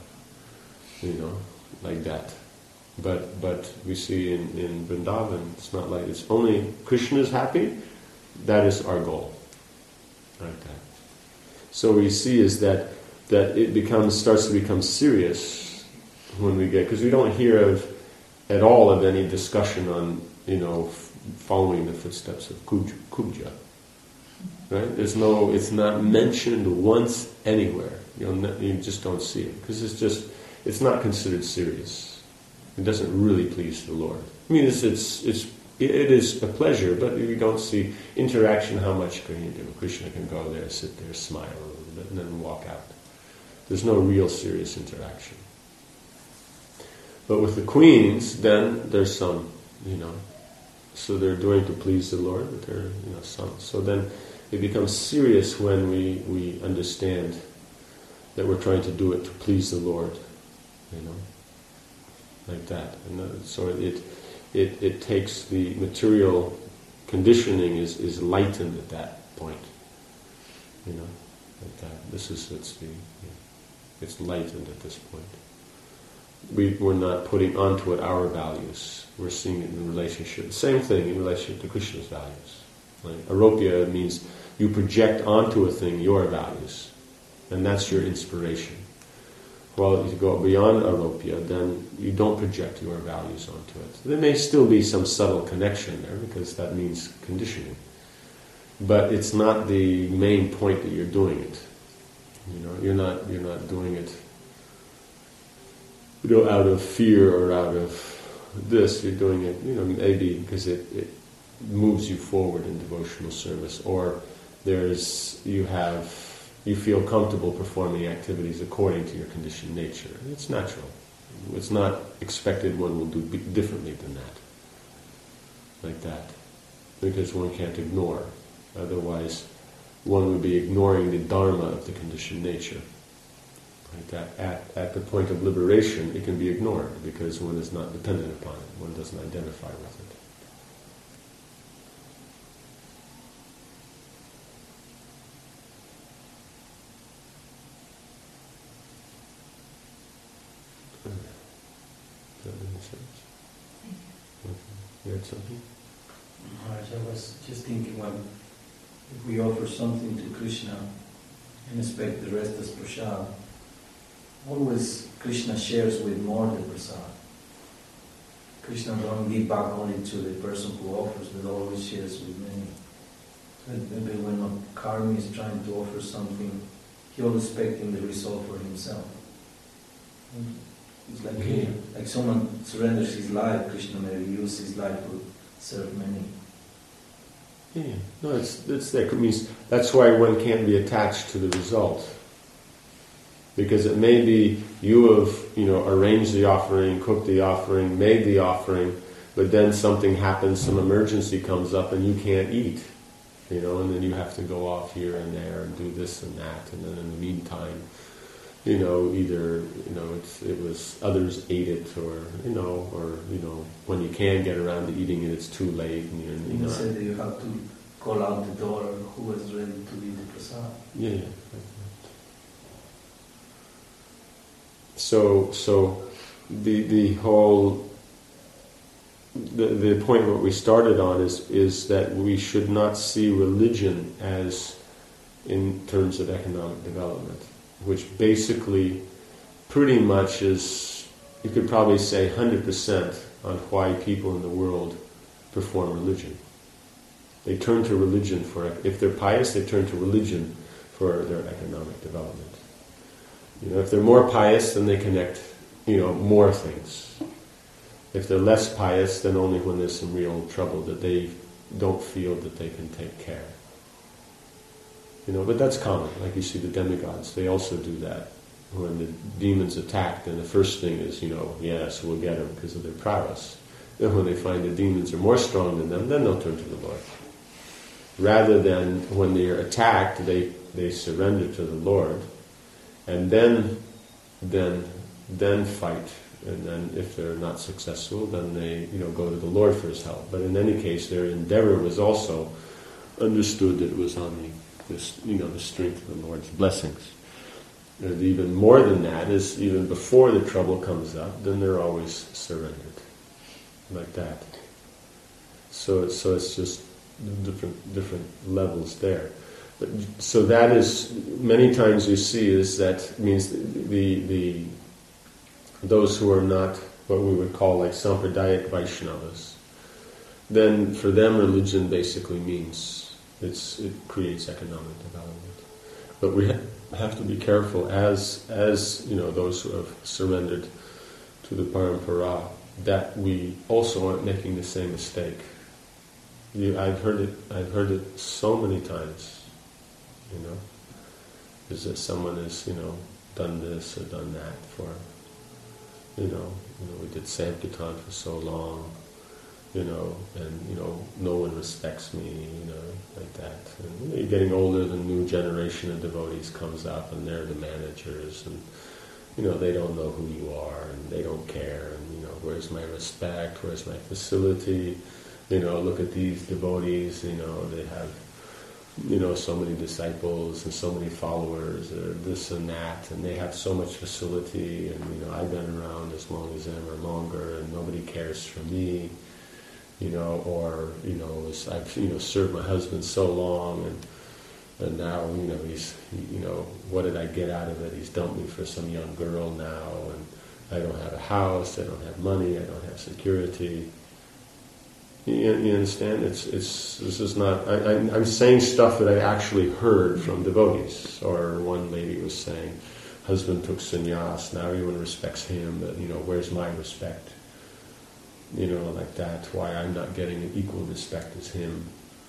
Like that. But we see in Vrindavan, it's not like it's only Krishna is happy. That is our goal. Like that. So we see is that it starts to become serious when we get, because we don't hear at all of any discussion on following the footsteps of kubja. Right? It's not mentioned once anywhere. You just don't see it because it's not considered serious. It doesn't really please the Lord. I mean, it is a pleasure, but you don't see interaction. How much can you do? Krishna can go there, sit there, smile a little bit, and then walk out. There's no real serious interaction. But with the queens, then there's some, so they're doing to please the Lord, but they're, some. So then it becomes serious when we understand that we're trying to do it to please the Lord, like that. And so it takes the material conditioning is lightened at that point, like that. It's lightened at this point. We're not putting onto it our values. We're seeing it in relationship. The same thing in relationship to Krishna's values. Like, aropya means you project onto a thing your values, and that's your inspiration. Well, if you go beyond aropya, then you don't project your values onto it. There may still be some subtle connection there, because that means conditioning. But it's not the main point that you're doing it. You're not doing it out of fear or out of this. You're doing it, maybe because it moves you forward in devotional service, or you feel comfortable performing activities according to your conditioned nature. It's natural. It's not expected one will do differently than that. Like that. Because one can't ignore. Otherwise, one would be ignoring the dharma of the conditioned nature. Right? At the point of liberation, it can be ignored because one is not dependent upon it. One doesn't identify with it. Does that make sense? Okay. You had something? Maharaj, I was just thinking, well, if we offer something to Krishna and expect the rest as prasad, always Krishna shares with more the prasad. Krishna don't give back only to the person who offers, but always shares with many. So maybe when a karmi is trying to offer something, he always expecting the result for himself. It's like someone surrenders his life, Krishna may use his life to serve many. Yeah, no, it's there. It means that's why one can't be attached to the result, because it may be you have arranged the offering, cooked the offering, made the offering, but then something happens, some emergency comes up, and you can't eat, and then you have to go off here and there and do this and that, and then in the meantime, either it was others ate it, or when you can get around to eating it, it's too late. And you said that you have to call out the daughter who is ready to be the prasad. Yeah. So the whole the point what we started on is that we should not see religion as in terms of economic development, which basically pretty much is, you could probably say 100% on why people in the world perform religion. They turn to religion if they're pious, they turn to religion for their economic development. If they're more pious, then they connect, more things. If they're less pious, then only when there's some real trouble that they don't feel that they can take care. But that's common. Like you see the demigods, they also do that. When the demons attack, then the first thing is, yes, we'll get them because of their prowess. Then when they find the demons are more strong than them, then they'll turn to the Lord. Rather than when they are attacked, they surrender to the Lord, and then fight. And then if they're not successful, then they go to the Lord for His help. But in any case, their endeavor was also understood that it was on the strength of the Lord's blessings. And even more than that is, even before the trouble comes up, then they're always surrendered, like that. So it's just different levels there. But so that is, many times you see is that means the those who are not what we would call like Sampradaya Vaishnavas, then for them religion basically means it creates economic development. But we have to be careful as those who have surrendered to the parampara, that we also aren't making the same mistake. I've heard it so many times. Is that someone has done this or done that for we did Sankirtan for so long, and no one respects me, like that. And you're getting older, the new generation of devotees comes up, and they're the managers, and they don't know who you are, and they don't care, and where's my respect, where's my facility, look at these devotees, they have so many disciples and so many followers, or this and that, and they have so much facility, and I've been around as long as them or longer, and nobody cares for me, I've served my husband so long, and now he's what did I get out of it? He's dumped me for some young girl now, and I don't have a house, I don't have money, I don't have security. You understand? This is not. I'm saying stuff that I actually heard from devotees. Or one lady was saying, husband took sannyas, now everyone respects him, but where's my respect? Like that. Why I'm not getting an equal respect as him?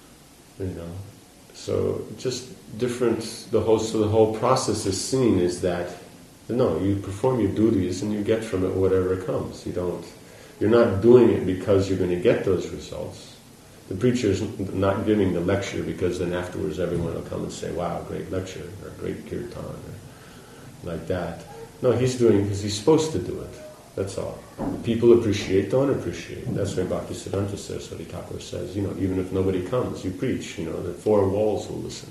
So just different. The whole process is seen is that you perform your duties and you get from it whatever comes. You're not doing it because you're going to get those results. The preacher's not giving the lecture because then afterwards everyone will come and say, wow, great lecture, or great kirtan, or like that. No, he's doing because he's supposed to do it. That's all. People appreciate, don't appreciate. That's why Bhaktisiddhanta Saraswati Thakur says, even if nobody comes, you preach, the four walls will listen.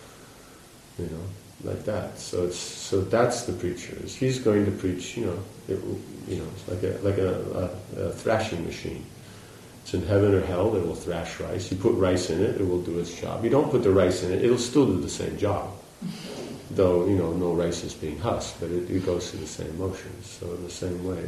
Like that. So that's the preacher. He's going to preach, it's like a thrashing machine. It's in heaven or hell, it will thrash rice. You put rice in it, it will do its job. You don't put the rice in it, it'll still do the same job. Though, no rice is being husked, but it goes through the same motions. So in the same way,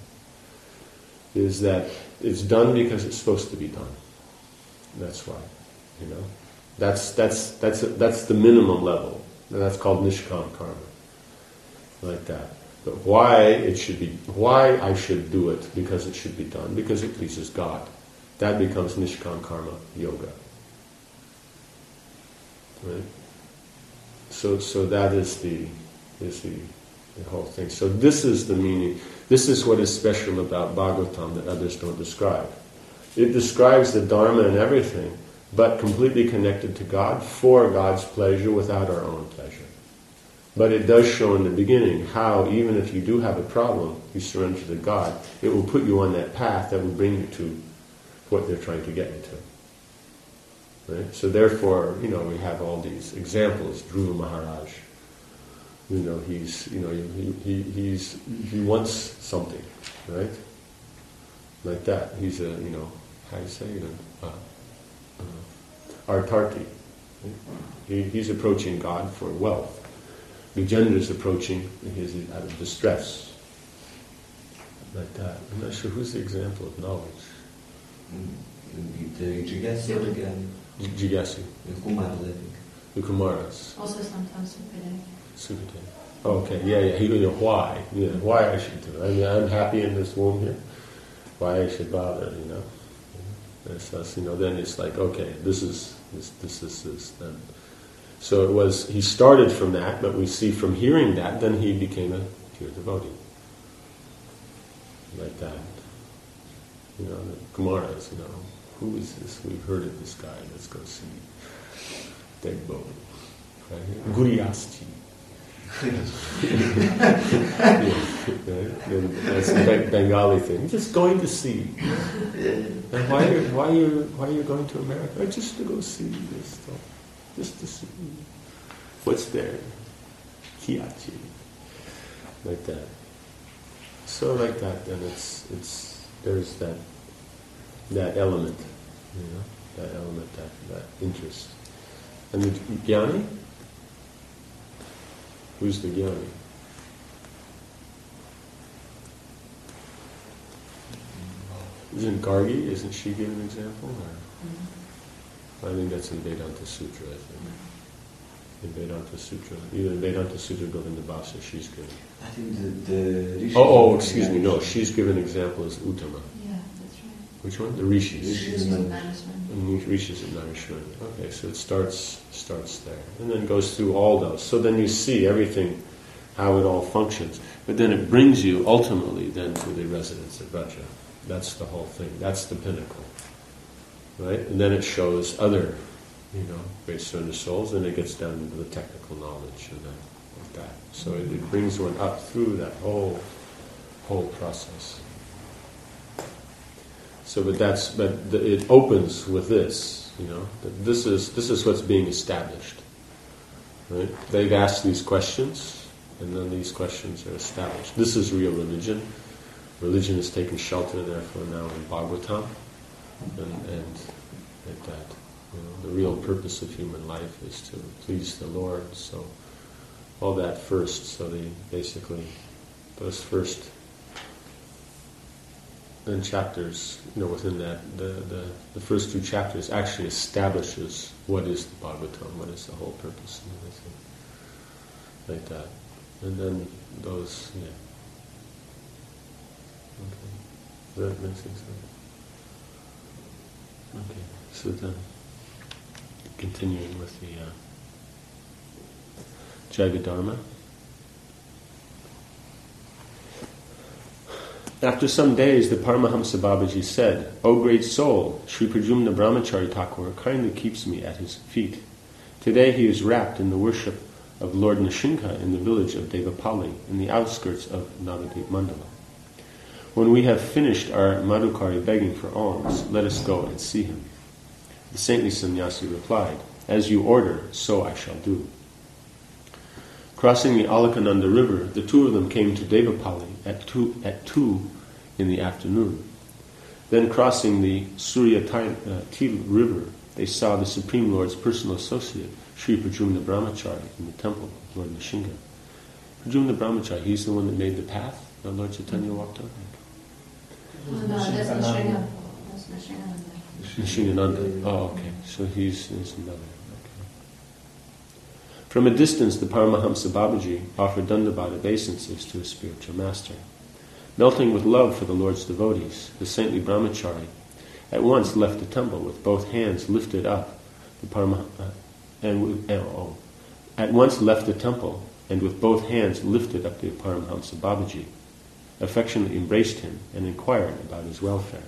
is that it's done because it's supposed to be done. That's why, That's the minimum level. And that's called nishkam karma. Like that. But why I should do it, because it should be done, because it pleases God. That becomes nishkam karma yoga. Right? So that is the whole thing. So this is the meaning. This is what is special about Bhagavatam that others don't describe. It describes the Dharma and everything, but completely connected to God, for God's pleasure, without our own pleasure. But it does show in the beginning how, even if you do have a problem, you surrender to God, it will put you on that path that will bring you to what they're trying to get you to. Right? So therefore, we have all these examples. Dhruva Maharaj, he wants something, right? Like that. He's a, how do you say it? Artarti. Right? He's approaching God for wealth. Vijendra is approaching, he's out of distress. Like that. I'm not sure who's the example of knowledge. The Jigasu again. Jigasu. The Kumaras, I think. The Kumaras. Also sometimes Sukade. Oh, okay, yeah. He don't know why. Yeah, why I should do it. I mean, I'm happy in this womb here. Why I should bother, That's us, then it's like, okay, this is this. Then. So it was, he started from that, but we see from hearing that, then he became a pure devotee. Like that. The Kumaras, who is this? We've heard of this guy, let's go see. Degbo. Right? Guriasti. That's the Bengali thing. Just going to see. And why are you going to America? Just to go see this stuff. Just to see what's there. Kiachi. Like that. So like that, then there's that element, that element, that interest. And the jnani? Who's the jnani? Isn't Gargi, isn't she given an example? Or? I think that's in Vedanta Sutra, I think. In Vedanta Sutra. Either in Vedanta Sutra or Govinda Basa, she's given. I think the Rishis. Oh, excuse me, no, she's given an example as Uttama. Yeah, that's right. Which one? The Rishis. Rishis and Naraswami. Rishis and Naraswami. Okay, so it starts there. And then goes through all those. So then you see everything, how it all functions. But then it brings you ultimately then to the residence of Vraja. That's the whole thing. That's the pinnacle. Right? And then it shows other, great surrender souls, and it gets down into the technical knowledge and then like that. So it brings one up through that whole process. So, but it opens with this, that this is what's being established. Right? They've asked these questions, and then these questions are established. This is real religion. Religion is taking shelter, therefore, now in Bhagavatam, and like that. The real purpose of human life is to please the Lord. So, all that first. So those first then chapters, within that, the first two chapters actually establishes what is the Bhagavatam, what is the whole purpose, and everything like that. And then those, Okay. Does that make sense? Okay. So then, continuing with the Jagadharma. After some days, the Paramahamsa Babaji said, "O great soul, Sri Pradyumna Brahmachari Thakur kindly keeps me at his feet. Today he is wrapped in the worship of Lord Nishinka in the village of Devapali, in the outskirts of Navadvip Mandala. When we have finished our Madhukari begging for alms, let us go and see him." The saintly sannyasi replied, "As you order, so I shall do." Crossing the Alakananda river, the two of them came to Devapali at 2 in the afternoon. Then crossing the Surya Til river, they saw the Supreme Lord's personal associate, Sri Pradyumna Brahmachari, in the temple of Lord Nishinga. Pradyumna Brahmachari, he's the one that made the path that Lord Chaitanya walked on. No, that's Nishinga. That's Nishinga. Nishingananda. Oh, okay. So he's another. Okay. From a distance, the Paramahamsa Babaji offered Dandabad obeisances to his spiritual master. Melting with love for the Lord's devotees, the saintly Brahmachari at once left the temple with both hands lifted up. At once left the temple and with both hands lifted up the Paramahamsa Babaji, affectionately embraced him and inquired about his welfare.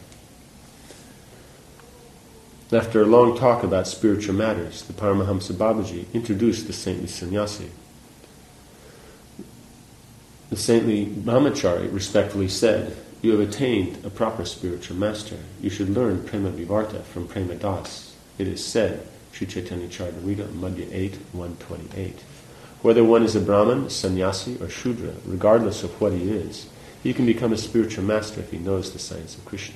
After a long talk about spiritual matters, the Paramahamsa Babaji introduced the saintly sannyasi. The saintly Brahmachari respectfully said, "You have attained a proper spiritual master. You should learn Prema Vivarta from Prema Das. It is said, Sri Chaitanya Charitamrita, Madhya 8, 128. Whether one is a Brahmin, sannyasi, or Shudra, regardless of what he is, he can become a spiritual master if he knows the science of Krishna."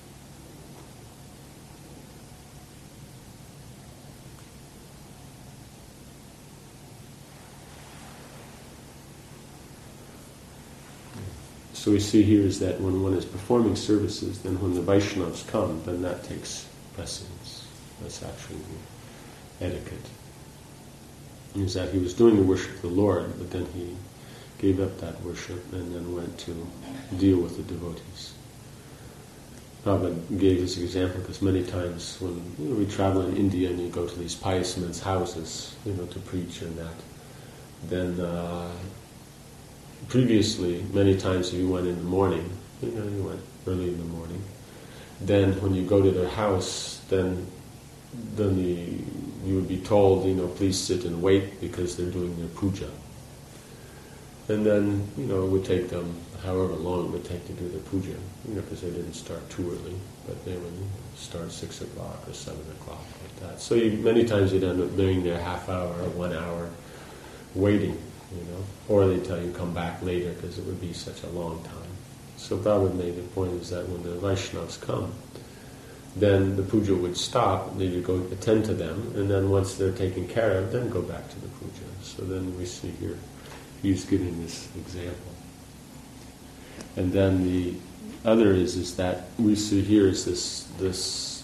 So we see here is that when one is performing services, then when the Vaishnavas come, then that takes precedence. That's actually the etiquette. Is that he was doing the worship of the Lord, but then he gave up that worship and then went to deal with the devotees. Prabhupada gave this example because many times when we travel in India and you go to these pious men's houses, to preach and that, then previously, many times if you went in the morning, you went early in the morning, then when you go to their house, then you would be told, please sit and wait because they're doing their puja. And then, it would take them however long it would take to do their puja, because they didn't start too early, but they would start 6 o'clock or 7 o'clock, like that. So many times you'd end up being there half hour or 1 hour waiting, or they tell you come back later because it would be such a long time. So Prabhupada made the point is that when the Vaishnavas come, then the puja would stop, and then you go attend to them, and then once they're taken care of, then go back to the puja. So then we see here, he's giving this example. And then the other is that we see here is this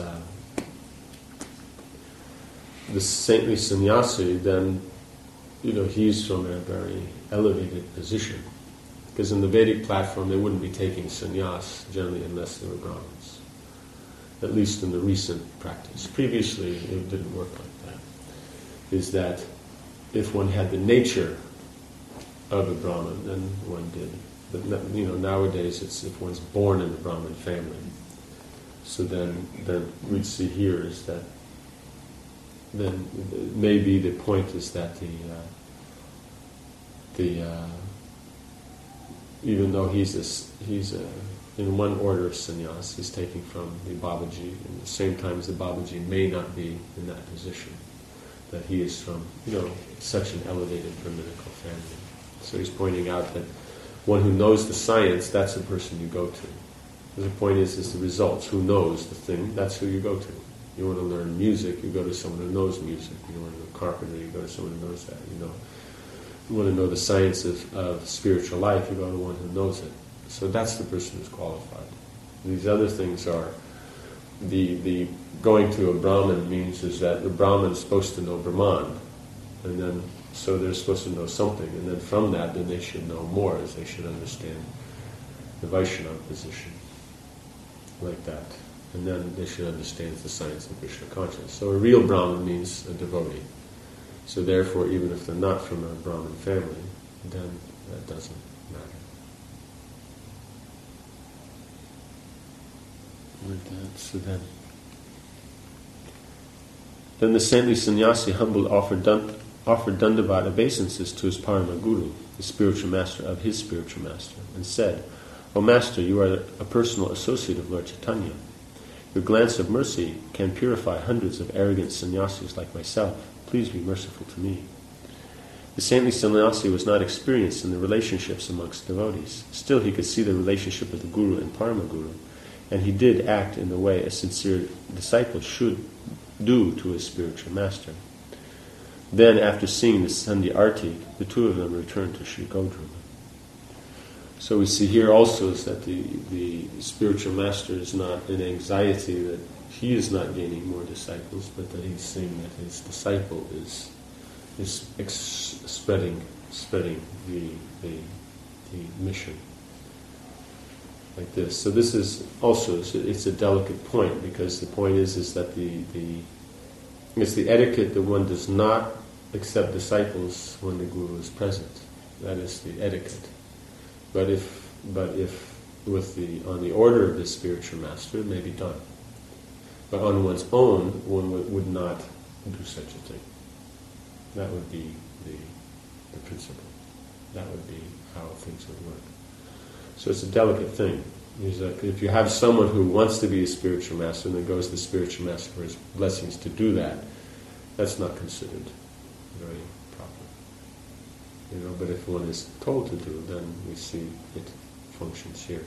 saintly sannyasi, then he's from a very elevated position. Because in the Vedic platform they wouldn't be taking sannyas generally unless they were Brahmins. At least in the recent practice. Previously it didn't work like that. Is that if one had the nature of a Brahmin, then one did. But nowadays it's if one's born in a Brahmin family. So then we'd see here is that then maybe the point is that even though he's in one order of sannyas, he's taking from the Babaji, and at the same time the Babaji may not be in that position, that he is from such an elevated Brahminical family. So he's pointing out that one who knows the science, that's the person you go to. The point is the results. Who knows the thing, that's who you go to. You want to learn music, you go to someone who knows music. You want to know carpentry, you go to someone who knows that. You want to know the science of spiritual life, you go to one who knows it. So that's the person who's qualified. These other things are the going to a Brahmin means is that the Brahmin is supposed to know Brahman, and then so they're supposed to know something, and then from that, then they should know more, as they should understand the Vaishnava position, like that. And then they should understand the science of Krishna consciousness. So a real Brahmin means a devotee. So therefore, even if they're not from a Brahmin family, then that doesn't matter. with that. So then the saintly sannyasi humbled offered Dandavat obeisances to his Parama Guru, the spiritual master of his spiritual master, and said, "O Master, you are a personal associate of Lord Chaitanya. Your glance of mercy can purify hundreds of arrogant sannyasis like myself. Please be merciful to me." The saintly sannyasi was not experienced in the relationships amongst devotees. Still, he could see the relationship of the Guru and Parama Guru, and he did act in the way a sincere disciple should do to his spiritual master. Then, after seeing the Sandhya Arti, the two of them returned to Sri Godruma. So we see here also is that the spiritual master is not in anxiety that he is not gaining more disciples, but that he's seeing that his disciple is spreading the mission like this. So this is also it's a delicate point, because the point is that it's the etiquette that one does not accept disciples when the Guru is present. That is the etiquette. But if on the order of the spiritual master, it may be done. But on one's own, one would not do such a thing. That would be the principle. That would be how things would work. So it's a delicate thing. If you have someone who wants to be a spiritual master and then goes to the spiritual master for his blessings to do that, that's not considered very proper. But if one is told to do, then we see it functions here.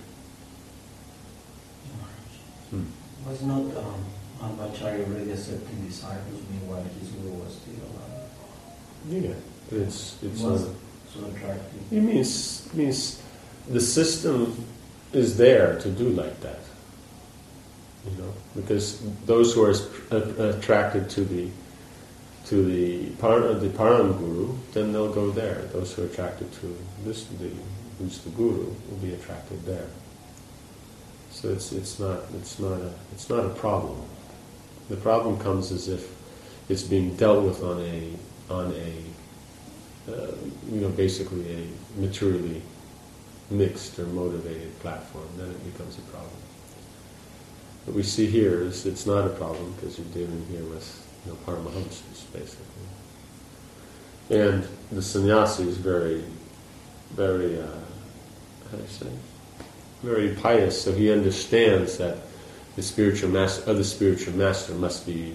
Was not Madhvacharya already accepting disciples meanwhile his guru was still alive? Yeah, it's so attractive. It means the system is there to do like that. Because those who are attracted to the Param Guru, then they'll go there. Those who are attracted to who's the Guru will be attracted there. So it's not a problem. The problem comes as if it's being dealt with on a basically a materially mixed or motivated platform. Then it becomes a problem. What we see here is it's not a problem, because you're dealing here with Paramahamsas, basically. And the sannyasi is very, very, very pious, so he understands that the spiritual master must be,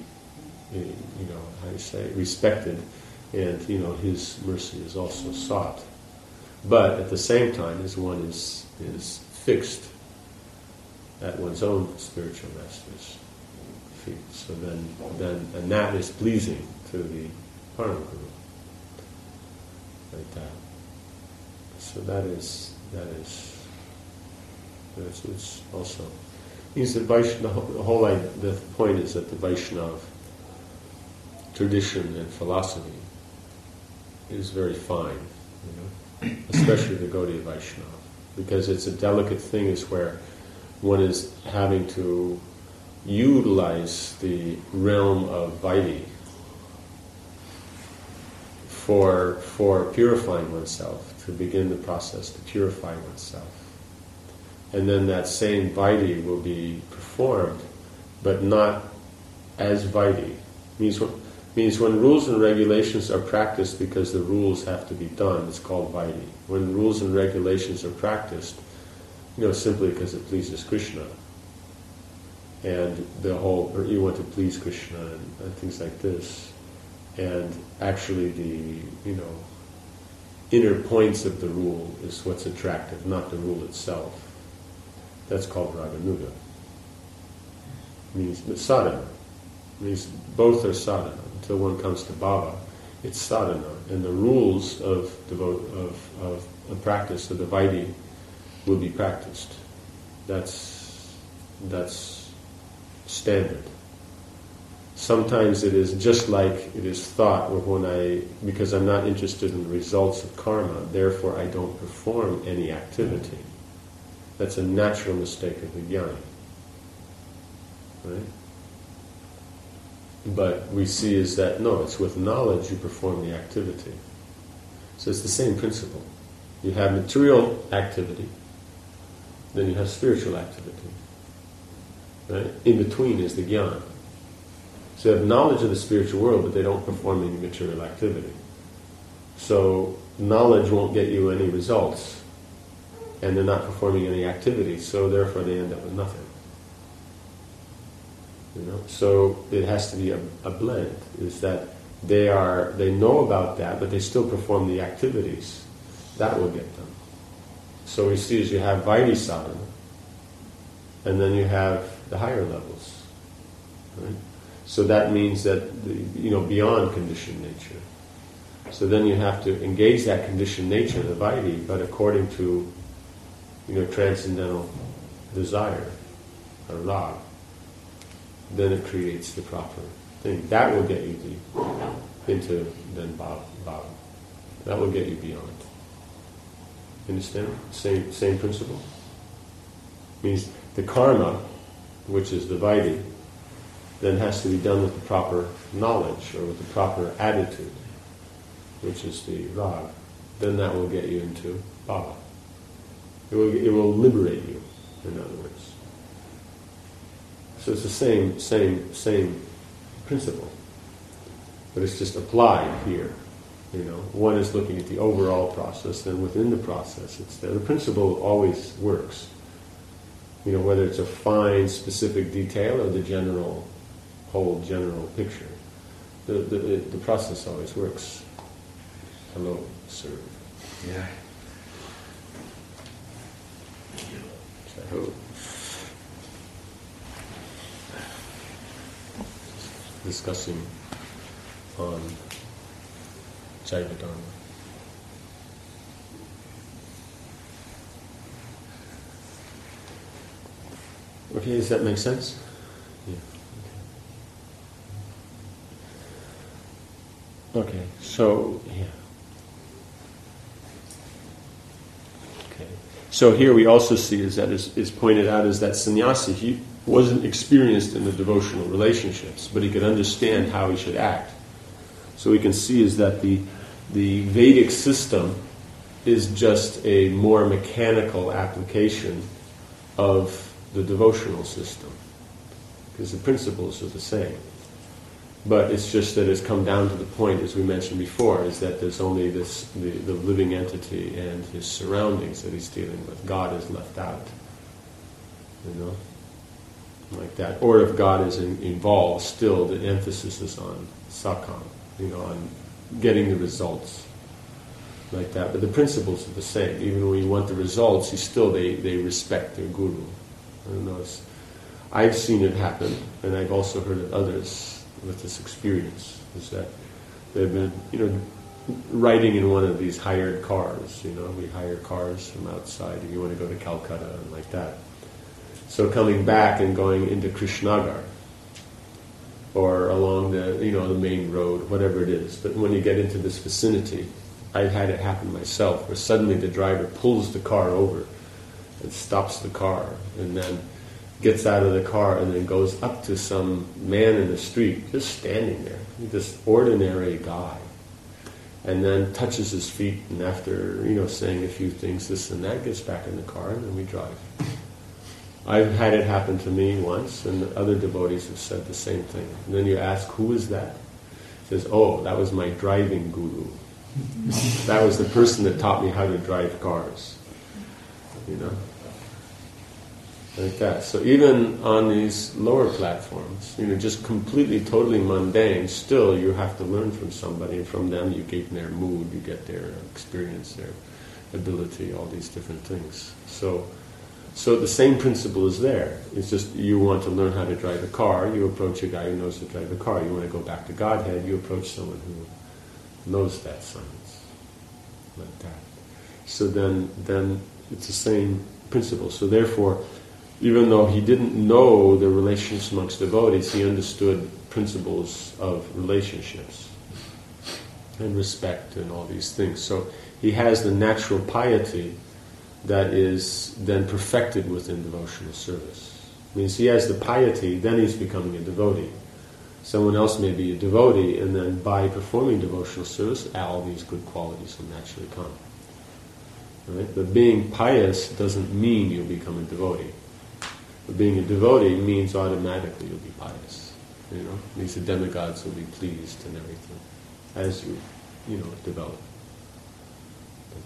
respected, and his mercy is also sought. But at the same time, as one is fixed at one's own spiritual master's feet, so then and that is pleasing to the Parama Guru, like that. So that's also means that the point is that the Vaishnava tradition and philosophy is very fine, especially the Gaudiya Vaishnava, because it's a delicate thing, is where one is having to utilize the realm of Vaidhi for purifying oneself, to begin the process to purify oneself. And then that same Vaidhi will be performed, but not as Vaidhi. Means when rules and regulations are practiced because the rules have to be done, it's called Vaidhi. When rules and regulations are practiced, simply because it pleases Krishna, and or you want to please Krishna and things like this, and actually the inner points of the rule is what's attractive, not the rule itself. That's called Raganuga. Means sadhana. Means both are sadhana. Until one comes to bhava, it's sadhana, and the rules of practice of the Vaidhi will be practiced. That's standard. Sometimes it is just like it is thought, because I'm not interested in the results of karma, therefore I don't perform any activity. That's a natural mistake of the jnani. Right? But we see is that, no, it's with knowledge you perform the activity. So it's the same principle. You have material activity, then you have spiritual activity. Right? In between is the jnana. So they have knowledge of the spiritual world, but they don't perform any material activity. So knowledge won't get you any results, and they're not performing any activity, so therefore they end up with nothing. So it has to be a blend, is that they know about that, but they still perform the activities. That will get them. So we see as you have Vaidhi sadhana, and then you have the higher levels. Right? So that means that, beyond conditioned nature. So then you have to engage that conditioned nature, the Vaidhi, but according to, transcendental desire, or rag. Then it creates the proper thing. That will get you into then bhava. That will get you beyond. Understand? Same principle. Means the karma, which is the Vaidhi, then has to be done with the proper knowledge or with the proper attitude, which is the rag. Then that will get you into bhava. It will liberate you, in other words. So it's the same principle, but it's just applied here. One is looking at the overall process, then within the process, it's there. The principle always works. Whether it's a fine, specific detail or the whole general picture, the process always works. Hello, sir. Yeah. So, discussing on Jaiva Dharma. Okay, does that make sense? Yeah. Okay, so, yeah. Okay. So here we also see is pointed out is that sannyasi, he wasn't experienced in the devotional relationships, but he could understand how he should act. So we can see is that the Vedic system is just a more mechanical application of the devotional system, because the principles are the same. But it's just that it's come down to the point, as we mentioned before, is that there's only the living entity and his surroundings that he's dealing with. God is left out. Like that. Or if God is involved, still the emphasis is on sakam, on getting the results. Like that. But the principles are the same. Even when you want the results, they respect their guru. I've seen it happen, and I've also heard of others with this experience, is that they've been, riding in one of these hired cars. We hire cars from outside if you want to go to Calcutta and like that. So coming back and going into Krishnagar, or along the main road, whatever it is. But when you get into this vicinity, I've had it happen myself, where suddenly the driver pulls the car over and stops the car, and then gets out of the car and then goes up to some man in the street, just standing there, this ordinary guy, and then touches his feet, and after saying a few things, this and that, gets back in the car, and then we drive. I've had it happen to me once, and other devotees have said the same thing. And then you ask, who is that? He says, oh, that was my driving guru. That was the person that taught me how to drive cars. Like that. So even on these lower platforms, just completely, totally mundane, still you have to learn from somebody, and from them you get their mood, you get their experience, their ability, all these different things. So the same principle is there. It's just you want to learn how to drive a car, you approach a guy who knows to drive a car. You want to go back to Godhead, you approach someone who knows that science. Like that. So then it's the same principle. So therefore, even though he didn't know the relationships amongst devotees, he understood principles of relationships and respect and all these things. So he has the natural piety that is then perfected within devotional service. It means he has the piety, then he's becoming a devotee. Someone else may be a devotee, and then by performing devotional service, all these good qualities will naturally come. Right? But being pious doesn't mean you'll become a devotee. But being a devotee means automatically you'll be pious. You know, these demigods will be pleased and everything as you develop. But,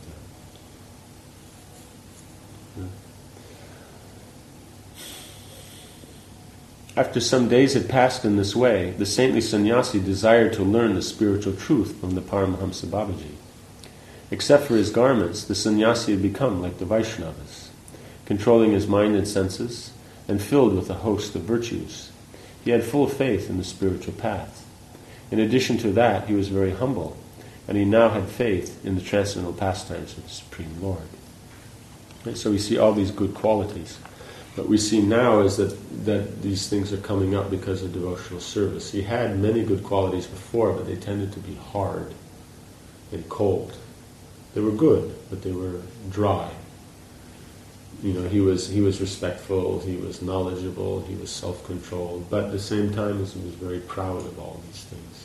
After some days had passed in this way, the saintly sannyasi desired to learn the spiritual truth from the Paramahamsa Babaji. Except for his garments, the sannyasi had become like the Vaishnavas, controlling his mind and senses, and filled with a host of virtues. He had full faith in the spiritual path. In addition to that, he was very humble, and he now had faith in the transcendental pastimes of the Supreme Lord. Right? So we see all these good qualities. What we see now is that these things are coming up because of devotional service. He had many good qualities before, but they tended to be hard and cold. They were good, but they were dry. You know, he was respectful, he was knowledgeable, he was self-controlled, but at the same time he was very proud of all these things.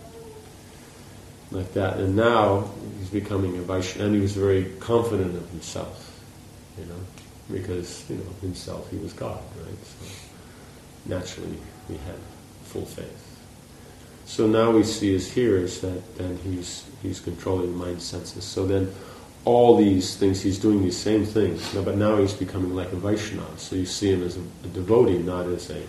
Like that. And now he's becoming a Vaishnava, and he was very confident of himself, because, himself, he was God, right? So naturally he had full faith. So now we see is that then he's controlling the mind senses. So then all these things, he's doing these same things, but now he's becoming like a Vaishnava. So you see him as a devotee, not as a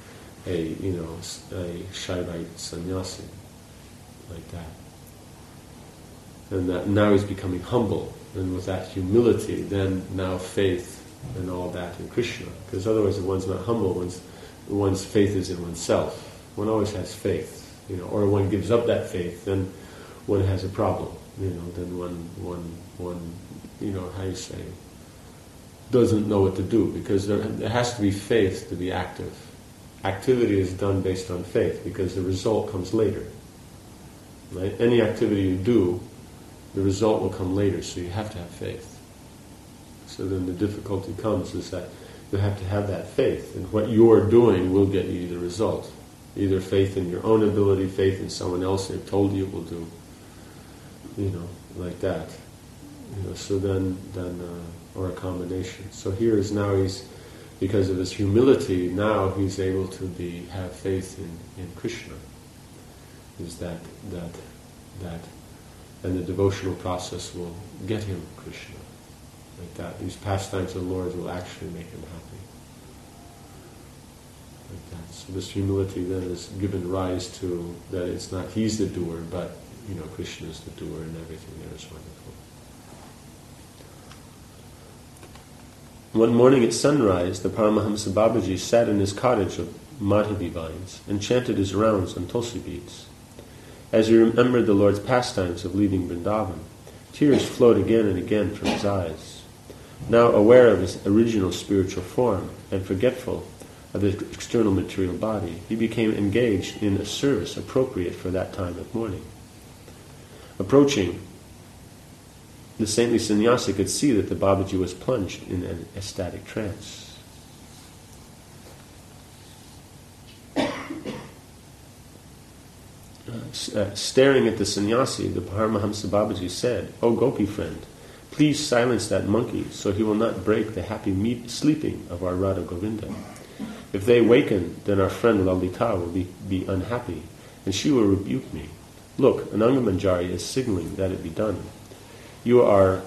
Shaivite sannyasi, like that. And that now he's becoming humble, and with that humility, then now faith and all that in Krishna. Because otherwise, if one's not humble, one's faith is in oneself. One always has faith, or one gives up that faith, then one has a problem. Then one how you say, doesn't know what to do, because there has to be faith to be active. Activity is done based on faith, because the result comes later. Right? Any activity you do, the result will come later, so you have to have faith. So then the difficulty comes is that you have to have that faith, and what you're doing will get you the result. Either faith in your own ability, faith in someone else they've told you it will do, like that. So then or a combination. So here is now because of his humility, now he's able to have faith in Krishna. Is that and the devotional process will get him Krishna. Like that. These pastimes of the Lord will actually make him happy. Like that. So this humility then is given rise to that it's not he's the doer, but Krishna is the doer, and everything there is wonderful. One morning at sunrise, the Paramahamsa Babaji sat in his cottage of Madhavi vines and chanted his rounds on tulsi beads. As he remembered the Lord's pastimes of leaving Vrindavan, tears flowed again and again from his eyes. Now aware of his original spiritual form and forgetful of his external material body, he became engaged in a service appropriate for that time of morning. Approaching, the saintly sannyasi could see that the Babaji was plunged in an ecstatic trance. Staring at the sannyasi, the Paramahamsa Babaji said, "O Gopi friend, please silence that monkey so he will not break the happy sleeping of our Radha Govinda. If they waken, then our friend Lalita will be unhappy, and she will rebuke me. Look, Anangamanjari is signaling that it be done. You are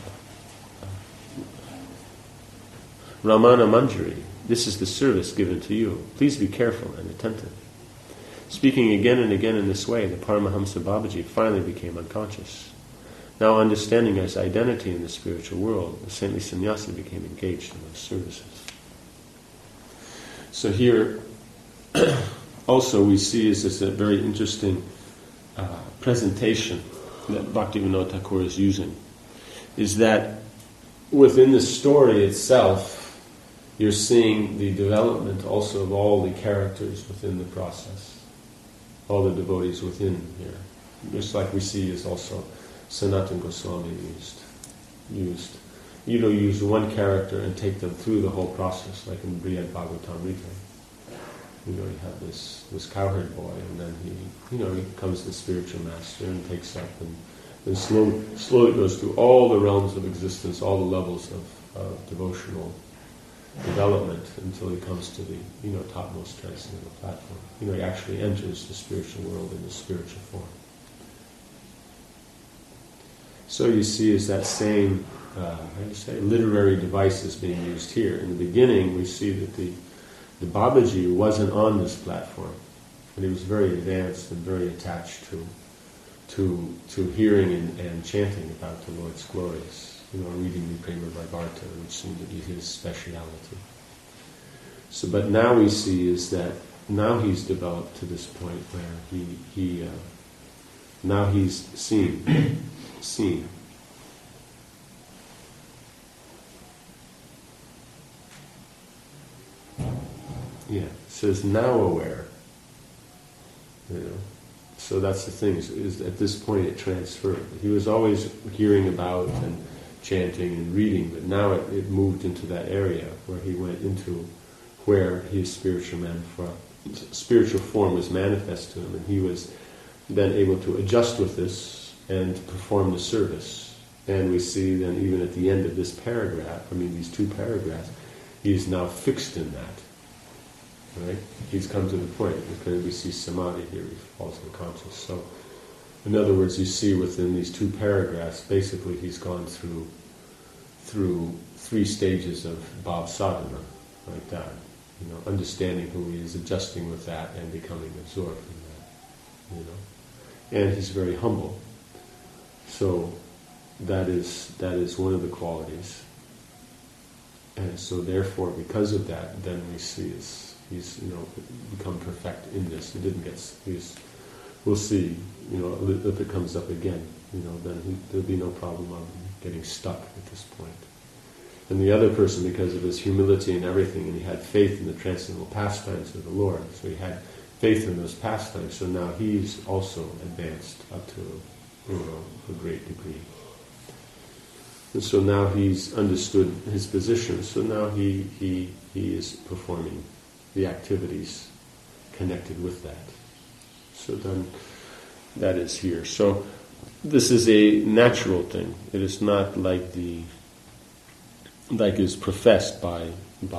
Ramana Manjari. This is the service given to you. Please be careful and attentive." Speaking again and again in this way, the Paramahamsa Babaji finally became unconscious. Now understanding his identity in the spiritual world, the saintly sannyasi became engaged in those services. So here also we see is this a very interesting presentation that Bhaktivinoda Thakur is using, is that within the story itself you're seeing the development also of all the characters within the process, all the devotees within here. Just like we see is also Sanatana Goswami used. Use one character and take them through the whole process, like in Brihad Bhagavatamrita. You have this cowherd boy, and then he becomes the spiritual master and takes up and slowly goes through all the realms of existence, all the levels of devotional development until he comes to the topmost transcendental platform. He actually enters the spiritual world in the spiritual form. So you see, is that same literary device is being used here. In the beginning, we see that the Babaji wasn't on this platform, but he was very advanced and very attached to hearing and chanting about the Lord's glories. Reading the Prema Bharata, which seemed to be his speciality. So, but now we see is that now he's developed to this point where he now he's seeing. Yeah, it says now aware. So that's the thing, is at this point it transferred. He was always hearing about and chanting and reading, but now it moved into that area where he went into where his spiritual form was manifest to him, and he was then able to adjust with this and perform the service. And we see then even at the end of this paragraph, these two paragraphs, he's now fixed in that. Right? He's come to the point, because we see samadhi here, he falls unconscious. So, in other words, you see within these two paragraphs, basically he's gone through 3 stages of bhav sadhana, like that. Understanding who he is, adjusting with that, and becoming absorbed in that. And he's very humble. So that is one of the qualities. And so therefore, because of that, then we see he's become perfect in this. He didn't get. We'll see. If it comes up again, then there'll be no problem of getting stuck at this point. And the other person, because of his humility and everything, and he had faith in the transcendental pastimes of the Lord, so he had faith in those pastimes. So now he's also advanced up to a great degree. And so now he's understood his position. So now he is performing the activities connected with that. So then that is here. So this is a natural thing. It is not like is professed by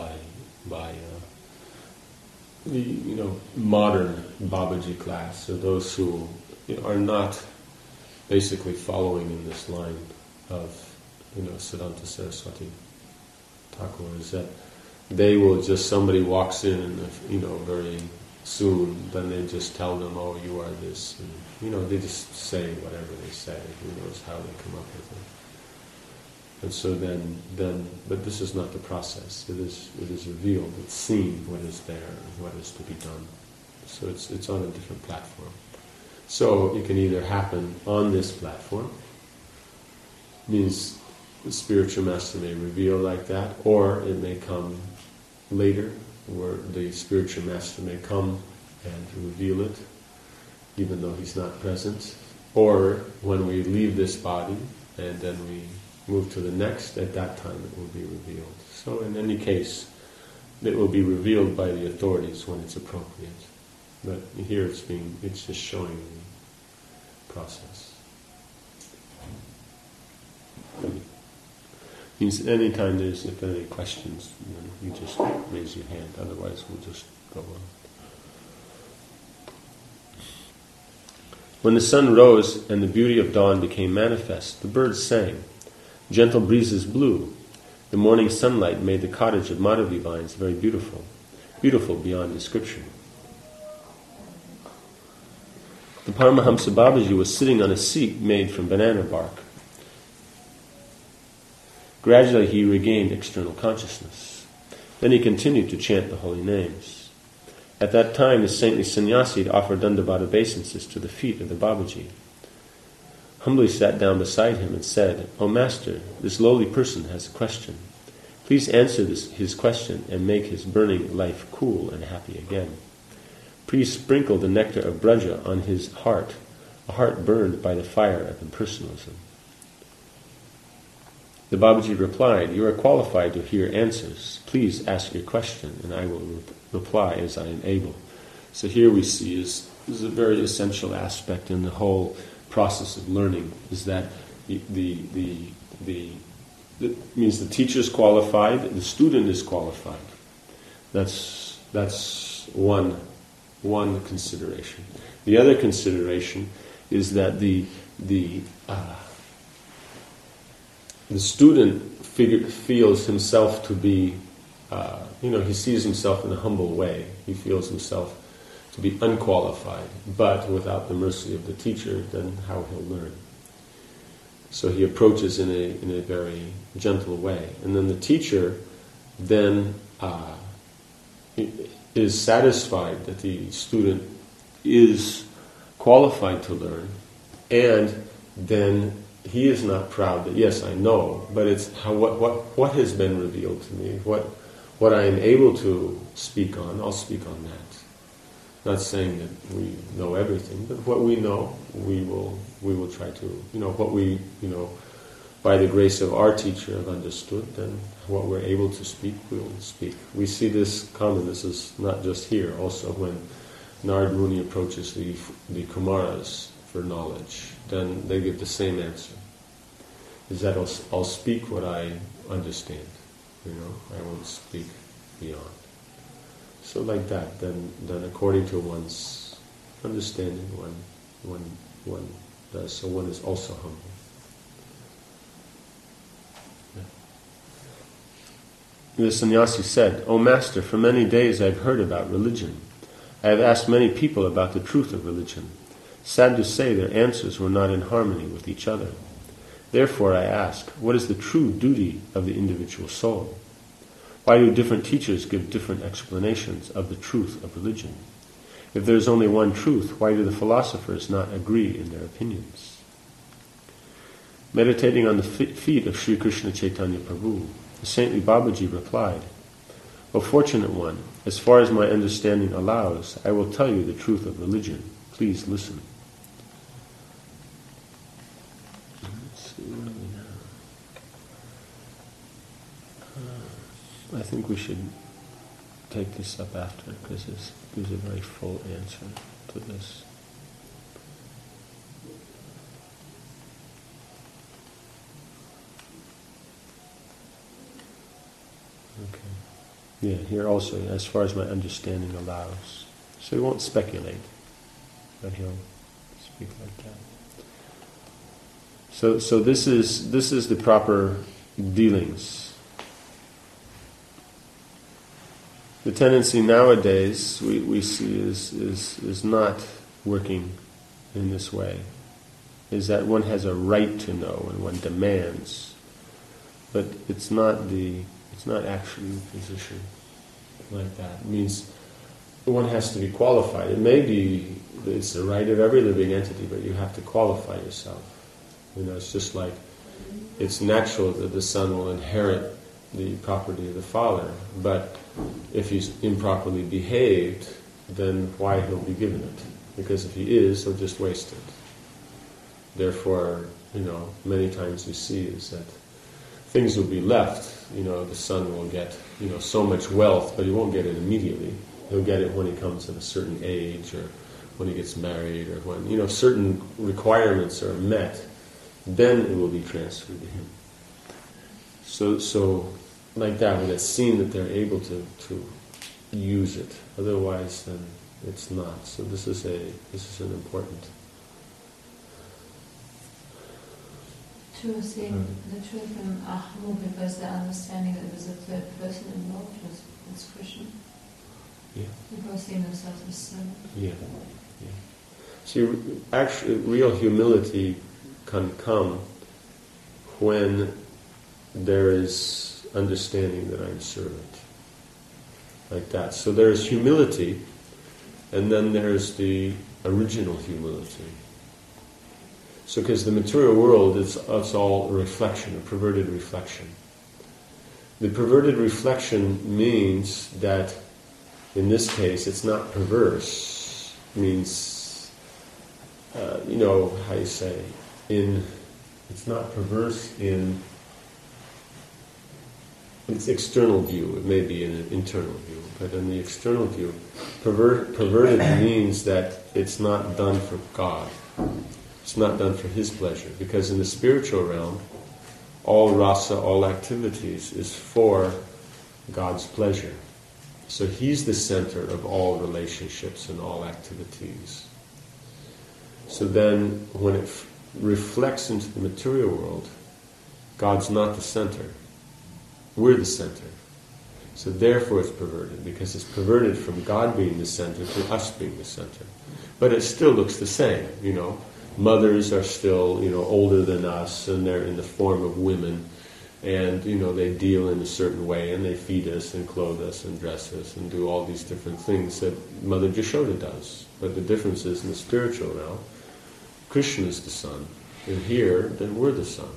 the modern Babaji class, or those who are not basically following in this line of Siddhanta Saraswati Thakur, is that they will just, somebody walks in and very soon, then they just tell them, oh, you are this, and they just say whatever they say. Who knows how they come up with it. And so then, but this is not the process. It is revealed. It's seen what is there and what is to be done. So it's on a different platform. So it can either happen on this platform, means the spiritual master may reveal like that, or it may come later, where the spiritual master may come and reveal it, even though he's not present, or when we leave this body and then we move to the next, at that time it will be revealed. So in any case, it will be revealed by the authorities when it's appropriate. But here it's just showing the process. Means anytime if there are any questions, you just raise your hand. Otherwise, we'll just go on. When the sun rose and the beauty of dawn became manifest, the birds sang. Gentle breezes blew. The morning sunlight made the cottage of Madhavi vines very beautiful, beautiful beyond description. The Paramahamsa Babaji was sitting on a seat made from banana bark. Gradually he regained external consciousness. Then he continued to chant the holy names. At that time the saintly sannyasi had offered Dandavata obeisances to the feet of the Babaji. Humbly sat down beside him and said, "O Master, this lowly person has a question. Please answer his question and make his burning life cool and happy again. Please sprinkle the nectar of Braja on his heart, a heart burned by the fire of impersonalism." The Babaji replied, "You are qualified to hear answers. Please ask your question, and I will reply as I am able." So here we see is a very essential aspect in the whole process of learning, is that the That means the teacher is qualified, the student is qualified. That's one consideration. The other consideration is that the student feels himself to be, he sees himself in a humble way. He feels himself to be unqualified, but without the mercy of the teacher, then how he'll learn. So he approaches in a very gentle way. And then the teacher then is satisfied that the student is qualified to learn, and then he is not proud that, yes, I know, but it's what has been revealed to me, what I am able to speak on, I'll speak on that. Not saying that we know everything, but what we know, we will try to, what we, by the grace of our teacher have understood, then what we're able to speak, we'll speak. We see this common. This is not just here. Also, when Narad Muni approaches the Kumaras for knowledge, then they give the same answer. Is that I'll speak what I understand. I won't speak beyond. So like that, then according to one's understanding, one does. So one is also humble. The sannyasi said, "O Master, for many days I've heard about religion. I have asked many people about the truth of religion. Sad to say, their answers were not in harmony with each other. Therefore I ask, what is the true duty of the individual soul? Why do different teachers give different explanations of the truth of religion? If there is only one truth, why do the philosophers not agree in their opinions?" Meditating on the feet of Sri Krishna Chaitanya Prabhu, the saintly Babaji replied, "O fortunate one, as far as my understanding allows, I will tell you the truth of religion. Please listen." Let's see, where are we now? I think we should take this up after, because this gives a very full answer to this. Okay. Yeah, here also, as far as my understanding allows. So he won't speculate, but he'll speak like that. So this is the proper dealings. The tendency nowadays we see is not working in this way. Is that one has a right to know and one demands, but it's not actually the position like that. It means one has to be qualified. It may be it's the right of every living entity, but you have to qualify yourself. It's just like it's natural that the son will inherit the property of the father, but if he's improperly behaved, then why he'll be given it? Because if he is, he'll just waste it. Therefore, many times we see is that things will be left. The son will get, so much wealth, but he won't get it immediately. He'll get it when he comes at a certain age, or when he gets married, or when, certain requirements are met, then it will be transferred to him. So like that, when it's seen that they're able to use it. Otherwise, then it's not. So this is an important. To see the truth in Ahmu, because the understanding that there's a third person involved was Krishna. Yeah. People see themselves as servant. Yeah. See, actually, real humility can come when there is understanding that I'm servant. Like that. So there's humility, and then there's the original humility. So, because the material world, it's all a reflection, a perverted reflection. The perverted reflection means that, in this case, it's not perverse. It means, how you say, it's not perverse in its external view. It may be in an internal view, but in the external view, perverted means that it's not done for God. It's not done for His pleasure, because in the spiritual realm, all rasa, all activities, is for God's pleasure. So He's the center of all relationships and all activities. So then, when it reflects into the material world, God's not the center. We're the center. So therefore it's perverted, because it's perverted from God being the center to us being the center. But it still looks the same, Mothers are still, older than us, and they're in the form of women. And, they deal in a certain way, and they feed us and clothe us and dress us and do all these different things that Mother Jashoda does. But the difference is, in the spiritual realm, Krishna is the son. And here, then we're the son.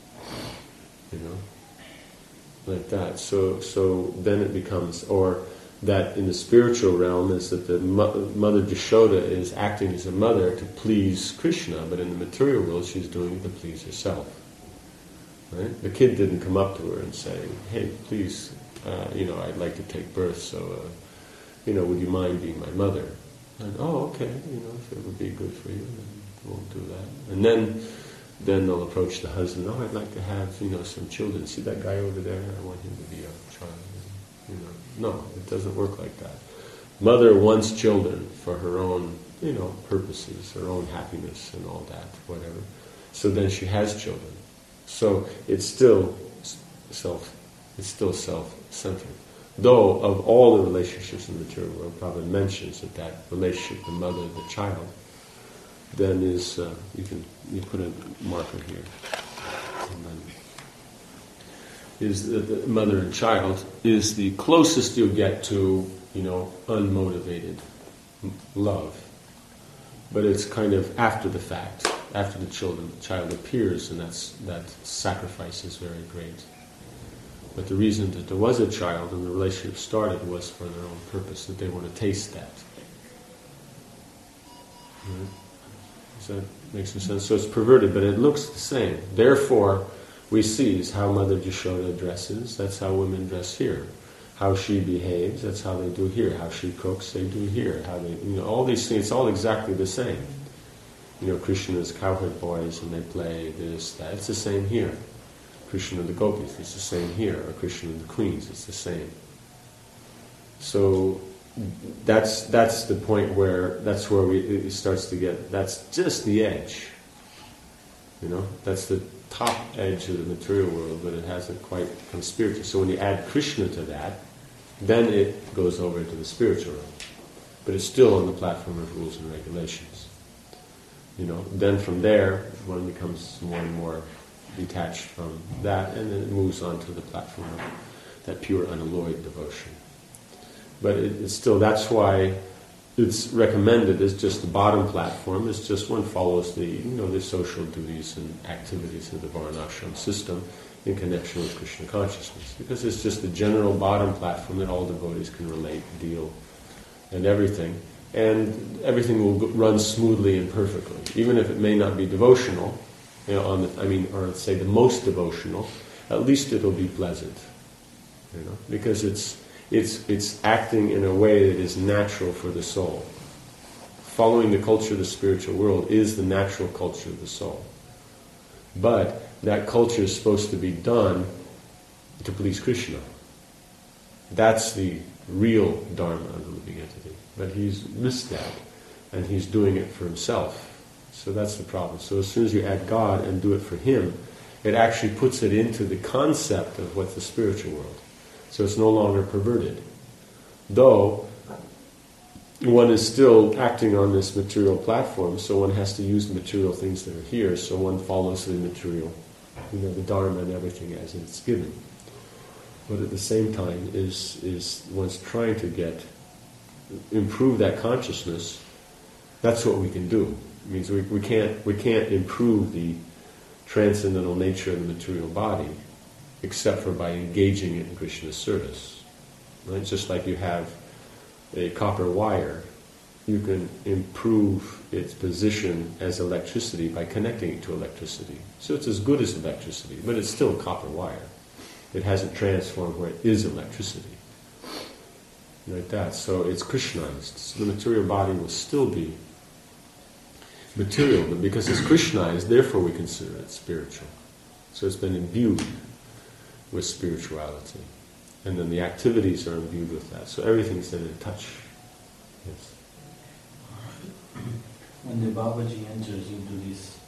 Like that. So then it becomes, or that in the spiritual realm is that the Mother Jashoda is acting as a mother to please Krishna, but in the material world she's doing it to please herself. Right? The kid didn't come up to her and say, "Hey, please, I'd like to take birth, so, would you mind being my mother?" And, "Oh, okay, if it would be good for you, then we'll do that." And then they'll approach the husband, "Oh, I'd like to have, some children. See that guy over there? I want him to be a child." No, it doesn't work like that. Mother wants children for her own, purposes, her own happiness and all that, whatever. So then she has children. So it's still self-centered. Though of all the relationships in the material world, Prabhupada mentions that relationship, the mother, the child, then is you put a marker here, and then is that the mother and child is the closest you'll get to unmotivated love, but it's kind of after the fact. After the child appears, and that sacrifice is very great. But the reason that there was a child and the relationship started was for their own purpose, that they want to taste that. Right? Does that make some sense? So it's perverted, but it looks the same. Therefore, we see is how Mother Jashoda dresses, that's how women dress here. How she behaves, that's how they do here. How she cooks, they do here. How they, all these things, it's all exactly the same. Krishna's cowherd boys and they play this, that. It's the same here. Krishna and the gopis, it's the same here. Or Krishna and the queens, it's the same. So that's the point where it starts to get. That's just the edge. That's the top edge of the material world, but it hasn't quite become spiritual. So when you add Krishna to that, then it goes over into the spiritual realm. But it's still on the platform of rules and regulations. Then from there, one becomes more and more detached from that, and then it moves on to the platform of that pure unalloyed devotion. But it's still, that's why it's recommended as just the bottom platform. It's just one follows the social duties and activities of the Varnashram system in connection with Krishna consciousness, because it's just the general bottom platform that all devotees can relate, deal, and everything. And everything will run smoothly and perfectly, even if it may not be devotional. Or let's say the most devotional. At least it'll be pleasant, because it's acting in a way that is natural for the soul. Following the culture of the spiritual world is the natural culture of the soul, but that culture is supposed to be done to please Krishna. That's the real dharma of the living entity. But he's missed that, and he's doing it for himself. So that's the problem. So as soon as you add God and do it for him, it actually puts it into the concept of what's the spiritual world. So it's no longer perverted. Though one is still acting on this material platform, so one has to use the material things that are here, so one follows the material, the Dharma and everything as it's given. But at the same time is one's trying to improve that consciousness. That's what we can do. It means we can't improve the transcendental nature of the material body except for by engaging it in Krishna's service. Right? Just like you have a copper wire, you can improve its position as electricity by connecting it to electricity. So it's as good as electricity, but it's still copper wire. It hasn't transformed where it is electricity. Like that. So it's Krishnized. So the material body will still be material, but because it's Krishnized, therefore we consider it spiritual. So it's been imbued with spirituality. And then the activities are imbued with that. So everything's then in touch. Yes. When the Babaji enters into this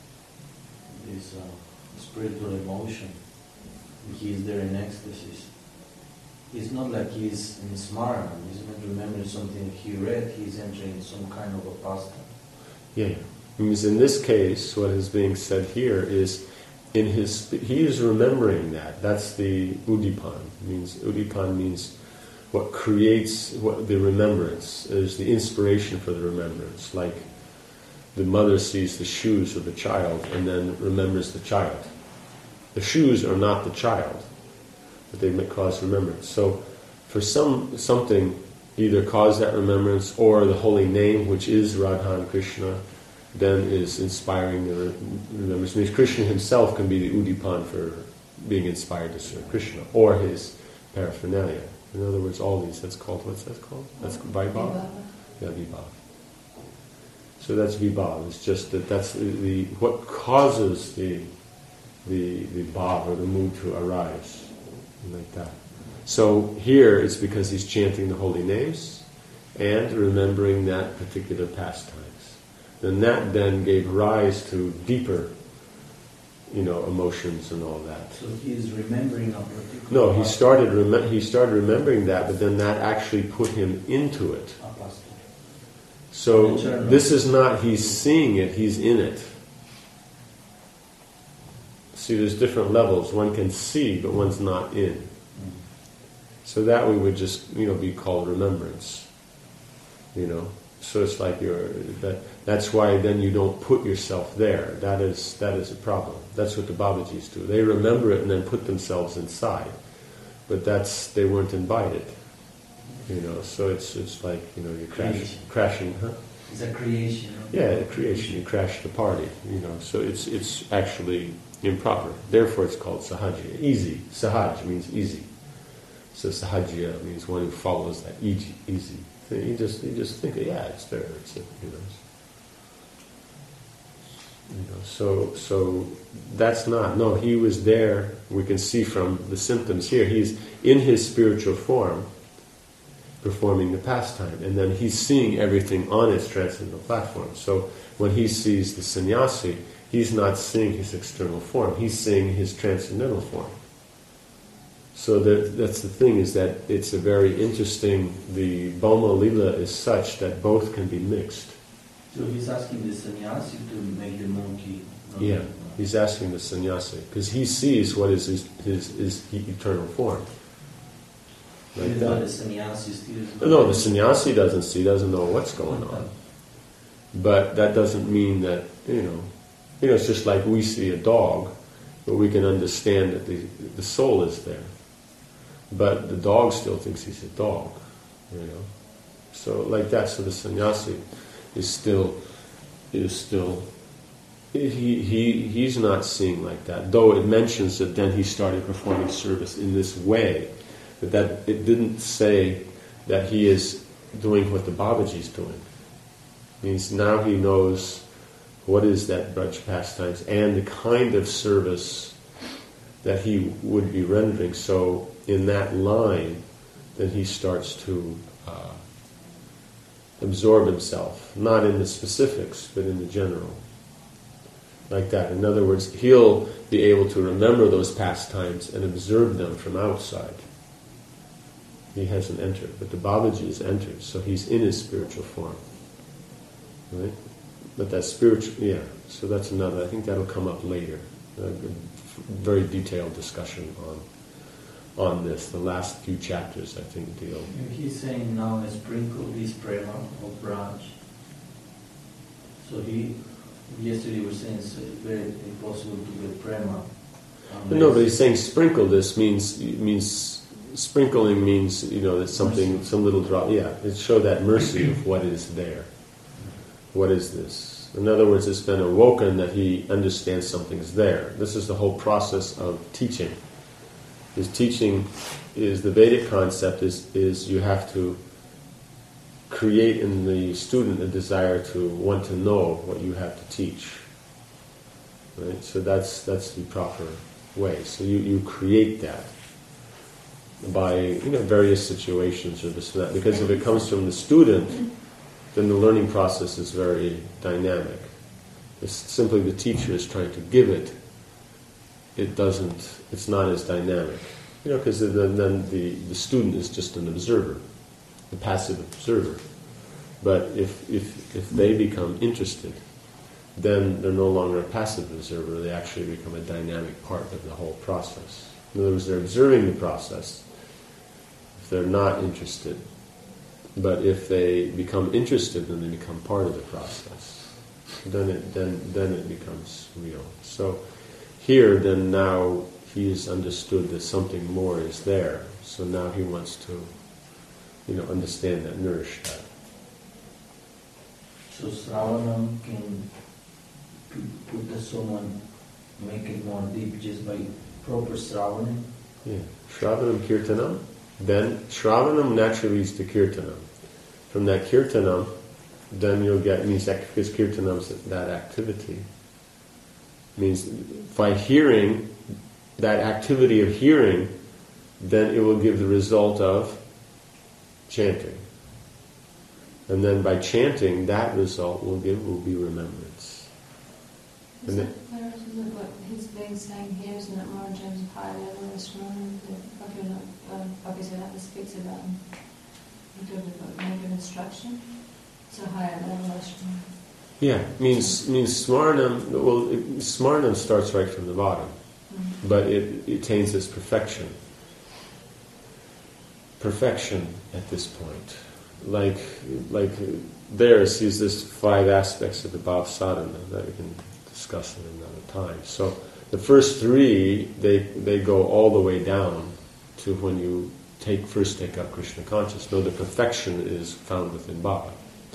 spiritual emotion, he is there in ecstasy. It's not like he's in smarana, he's not remembering something he read, he's entering some kind of a pastime. Yeah. Because in this case, what is being said here is, he is remembering that. That's the udipan. Udipan means what creates the remembrance, is the inspiration for the remembrance. Like the mother sees the shoes of the child and then remembers the child. The shoes are not the child, but they may cause remembrance. So for something either cause that remembrance, or the holy name, which is Radha and Krishna, then is inspiring the remembrance. Means Krishna himself can be the udipan for being inspired to serve Krishna, or his paraphernalia. In other words, all these, what's that called? That's Vaibhav? Yeah, Vibhav. So that's Vibhav. It's just that's the what causes the bhav, or the mood, to arise, like that. So here it's because he's chanting the holy names and remembering that particular pastimes. Then that then gave rise to deeper, emotions and all that. So he is remembering a particular... No, he started remembering that, but then that actually put him into it. So this is not he's seeing it, he's in it. See, there's different levels. One can see, but one's not in. So that we would just, be called remembrance. So it's like that's why then you don't put yourself there. That is a problem. That's what the Babajis do. They remember it and then put themselves inside. But they weren't invited. So it's like, you're crashing, huh? It's a creation. Yeah, a creation. You crash the party, So it's actually improper. Therefore it's called sahajya. Easy. Sahaj means easy. So sahajya means one who follows that easy. So you just think, it's there. It's it, So that's not. No, he was there. We can see from the symptoms here. He's in his spiritual form, performing the pastime, and then he's seeing everything on its transcendental platform. So when he sees the sannyasi, he's not seeing his external form. He's seeing his transcendental form. So that's the thing, is that it's a very interesting, the Bhoma Lila is such that both can be mixed. So he's asking the sannyasi to make the monkey... Yeah, he's asking the sannyasi, because he sees what is his eternal form. Like that. The sannyasi still... No, the sannyasi doesn't know what's going on. But that doesn't mean that, it's just like we see a dog, but we can understand that the soul is there. But the dog still thinks he's a dog, So like that, so the sannyasi is still he's not seeing like that. Though it mentions that then he started performing service in this way, but that it didn't say that he is doing what the Babaji is doing. It means now he knows what is that Braj pastimes and the kind of service that he would be rendering. So in that line, then he starts to absorb himself, not in the specifics, but in the general. Like that. In other words, he'll be able to remember those pastimes and observe them from outside. He hasn't entered, but the Babaji has entered, so he's in his spiritual form. Right? But that spiritual, so that's another, I think that'll come up later. A very detailed discussion on this. The last few chapters, I think, deal. He's saying now, sprinkle this prema of Braj. So yesterday we were saying it's very impossible to get prema. No, but he's saying sprinkle this means sprinkling means, that something, some little drop, it show that mercy of what is there. What is this? In other words, it's been awoken that he understands something's there. This is the whole process of teaching. His teaching is, the Vedic concept is you have to create in the student a desire to want to know what you have to teach. right? So that's the proper way. So you create that by various situations or this and that. Because if it comes from the student, then the learning process is very dynamic. It's simply the teacher is trying to give it. It's not as dynamic. Because then the student is just an observer, a passive observer. But if they become interested, then they're no longer a passive observer, they actually become a dynamic part of the whole process. In other words, they're observing the process if they're not interested. But if they become interested, then they become part of the process. Then it becomes real. So here, then now he has understood that something more is there. So now he wants to, understand that, nourish that. So Sravanam can put someone, make it more deep just by proper Sravanam? Yeah. Shravanam Kirtanam. Then Shravanam naturally leads to Kirtanam. From that Kirtanam, then you'll get, means that because Kirtanam's that activity. Means by hearing, that activity of hearing, then it will give the result of chanting. And then by chanting, that result will be remembrance. Is that what he's being saying here? Isn't it more in terms of higher level astronomy that Bhaktisiddhanta speaks about in terms of mode of instruction? It's a higher level astronomy. Yeah, means smaranam. Well, smaranam starts right from the bottom, but it attains its perfection. Perfection at this point, like there sees this 5 aspects of the bhav sadhana that we can discuss at another time. So the first 3 they go all the way down to when you first take up Krishna consciousness. No, the perfection is found within bhava.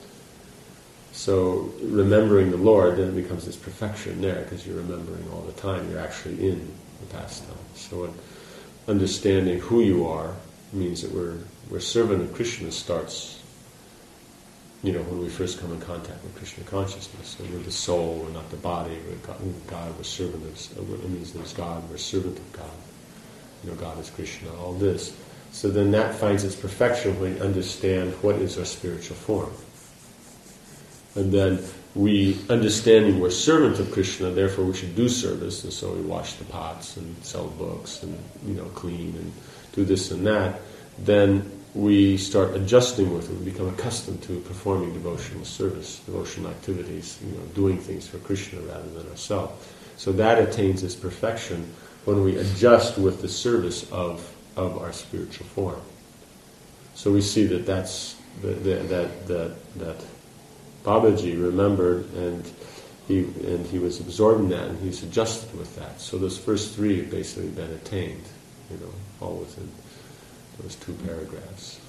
So remembering the Lord, then it becomes this perfection there because you're remembering all the time. You're actually in the pastime. So understanding who you are means that we're servant of Krishna starts, when we first come in contact with Krishna consciousness. So we're the soul, we're not the body. We're God, we're servant of. It means there's God, we're servant of God. God is Krishna. All this. So then that finds its perfection when we understand what is our spiritual form. And then understanding we're servant of Krishna, therefore we should do service, and so we wash the pots and sell books and clean and do this and that. Then we start adjusting with it. We become accustomed to performing devotional service, devotional activities, doing things for Krishna rather than ourselves. So that attains its perfection when we adjust with the service of our spiritual form. So we see that that's that Babaji remembered, and he was absorbed in that, and he's adjusted with that. So those first 3 have basically been attained, all within those 2 paragraphs.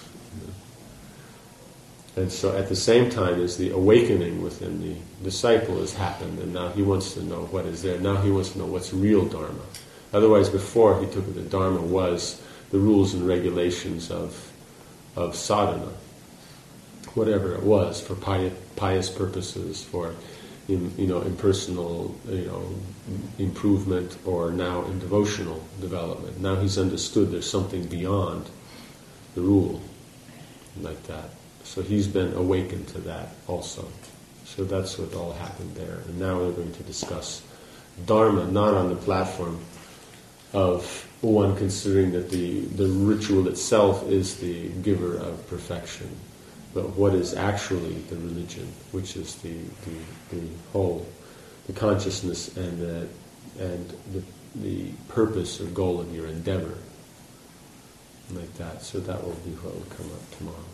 And so at the same time as the awakening within the disciple has happened, and now he wants to know what is there. Now he wants to know what's real Dharma. Otherwise, before he took it that Dharma was the rules and regulations of sadhana. Whatever it was, for pious purposes, for impersonal improvement, or now in devotional development. Now he's understood there's something beyond the rule, like that. So he's been awakened to that also. So that's what all happened there. And now we're going to discuss Dharma, not on the platform of one considering that the ritual itself is the giver of perfection, but what is actually the religion, which is the whole, the consciousness and the purpose or goal of your endeavor, like that. So that will be what will come up tomorrow.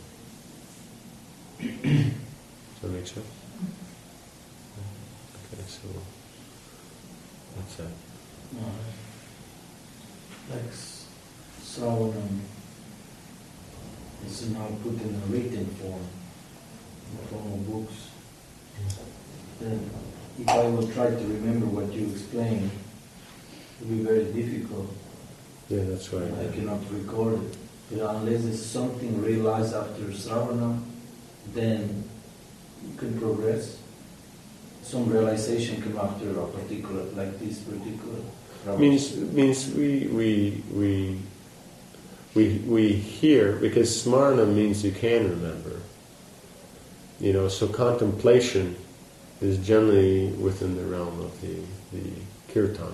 Does that make sense? Okay, so that's that. Like Sravanam is now put in a written form, in the form of books. Then if I will try to remember what you explained, it will be very difficult. Yeah, that's right. I cannot record it. Unless it's something realized after Sravana, then you can progress. some realization come after a particular, like this particular. Means we hear, because smarna means you can remember. So contemplation is generally within the realm of the kirtan.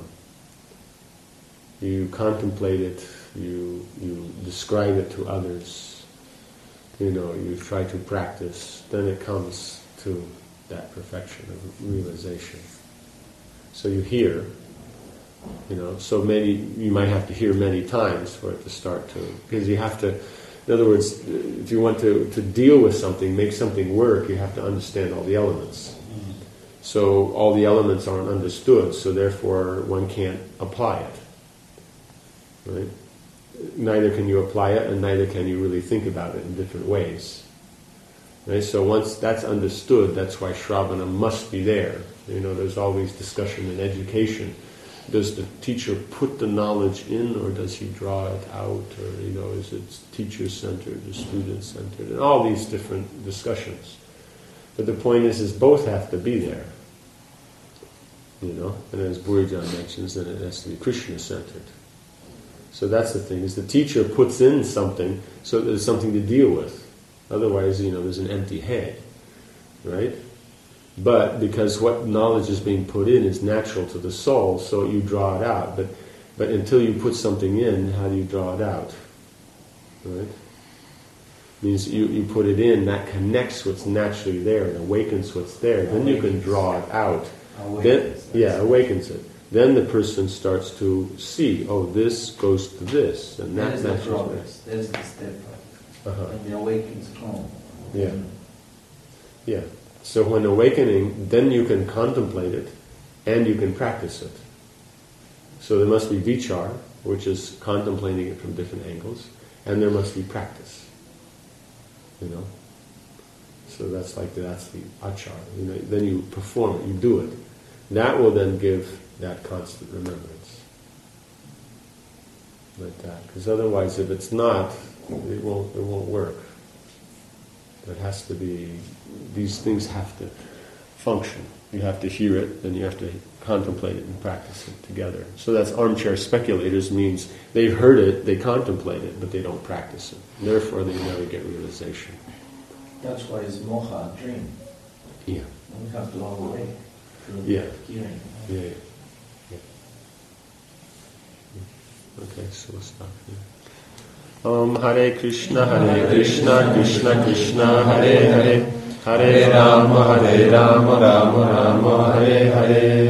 You contemplate it, you describe it to others, you try to practice, then it comes to that perfection of realization. So you hear, so you might have to hear many times for it to start to, because you have to, in other words, if you want to deal with something, make something work, you have to understand all the elements. So all the elements aren't understood, so therefore one can't apply it. Right? Neither can you apply it, and neither can you really think about it in different ways. Right? So once that's understood, that's why Shravana must be there. There's always discussion in education. Does the teacher put the knowledge in, or does he draw it out, or is it teacher-centered or student-centered, and all these different discussions. But the point is both have to be there. And as Burijan mentions, that it has to be Krishna-centered. So that's the thing, is the teacher puts in something so there's something to deal with. Otherwise, there's an empty head, right? But because what knowledge is being put in is natural to the soul, so you draw it out. But until you put something in, how do you draw it out? Right? Means you put it in, that connects what's naturally there and awakens what's there. Then you can draw it out. Awakens it. Then the person starts to see, this goes to this, and that is the progress. That is the step. And the awakenings come. Yeah. So when awakening, then you can contemplate it, and you can practice it. So there must be vichar, which is contemplating it from different angles, and there must be practice. So that's the achar. Then you perform it, you do it. That will then give that constant remembrance. Like that. Because otherwise, if it's not, it won't work. It has to be, these things have to function. You have to hear it, then you have to contemplate it and practice it together. So that's armchair speculators, means they heard it, they contemplate it, but they don't practice it. Therefore, they never get realization. That's why it's moha, dream. Yeah. We have to all awake. Hearing. Yeah. Okay, so we'll stop here. Hare Krishna, Krishna Krishna, Hare Hare, Hare Rama, Rama Rama, Hare Hare.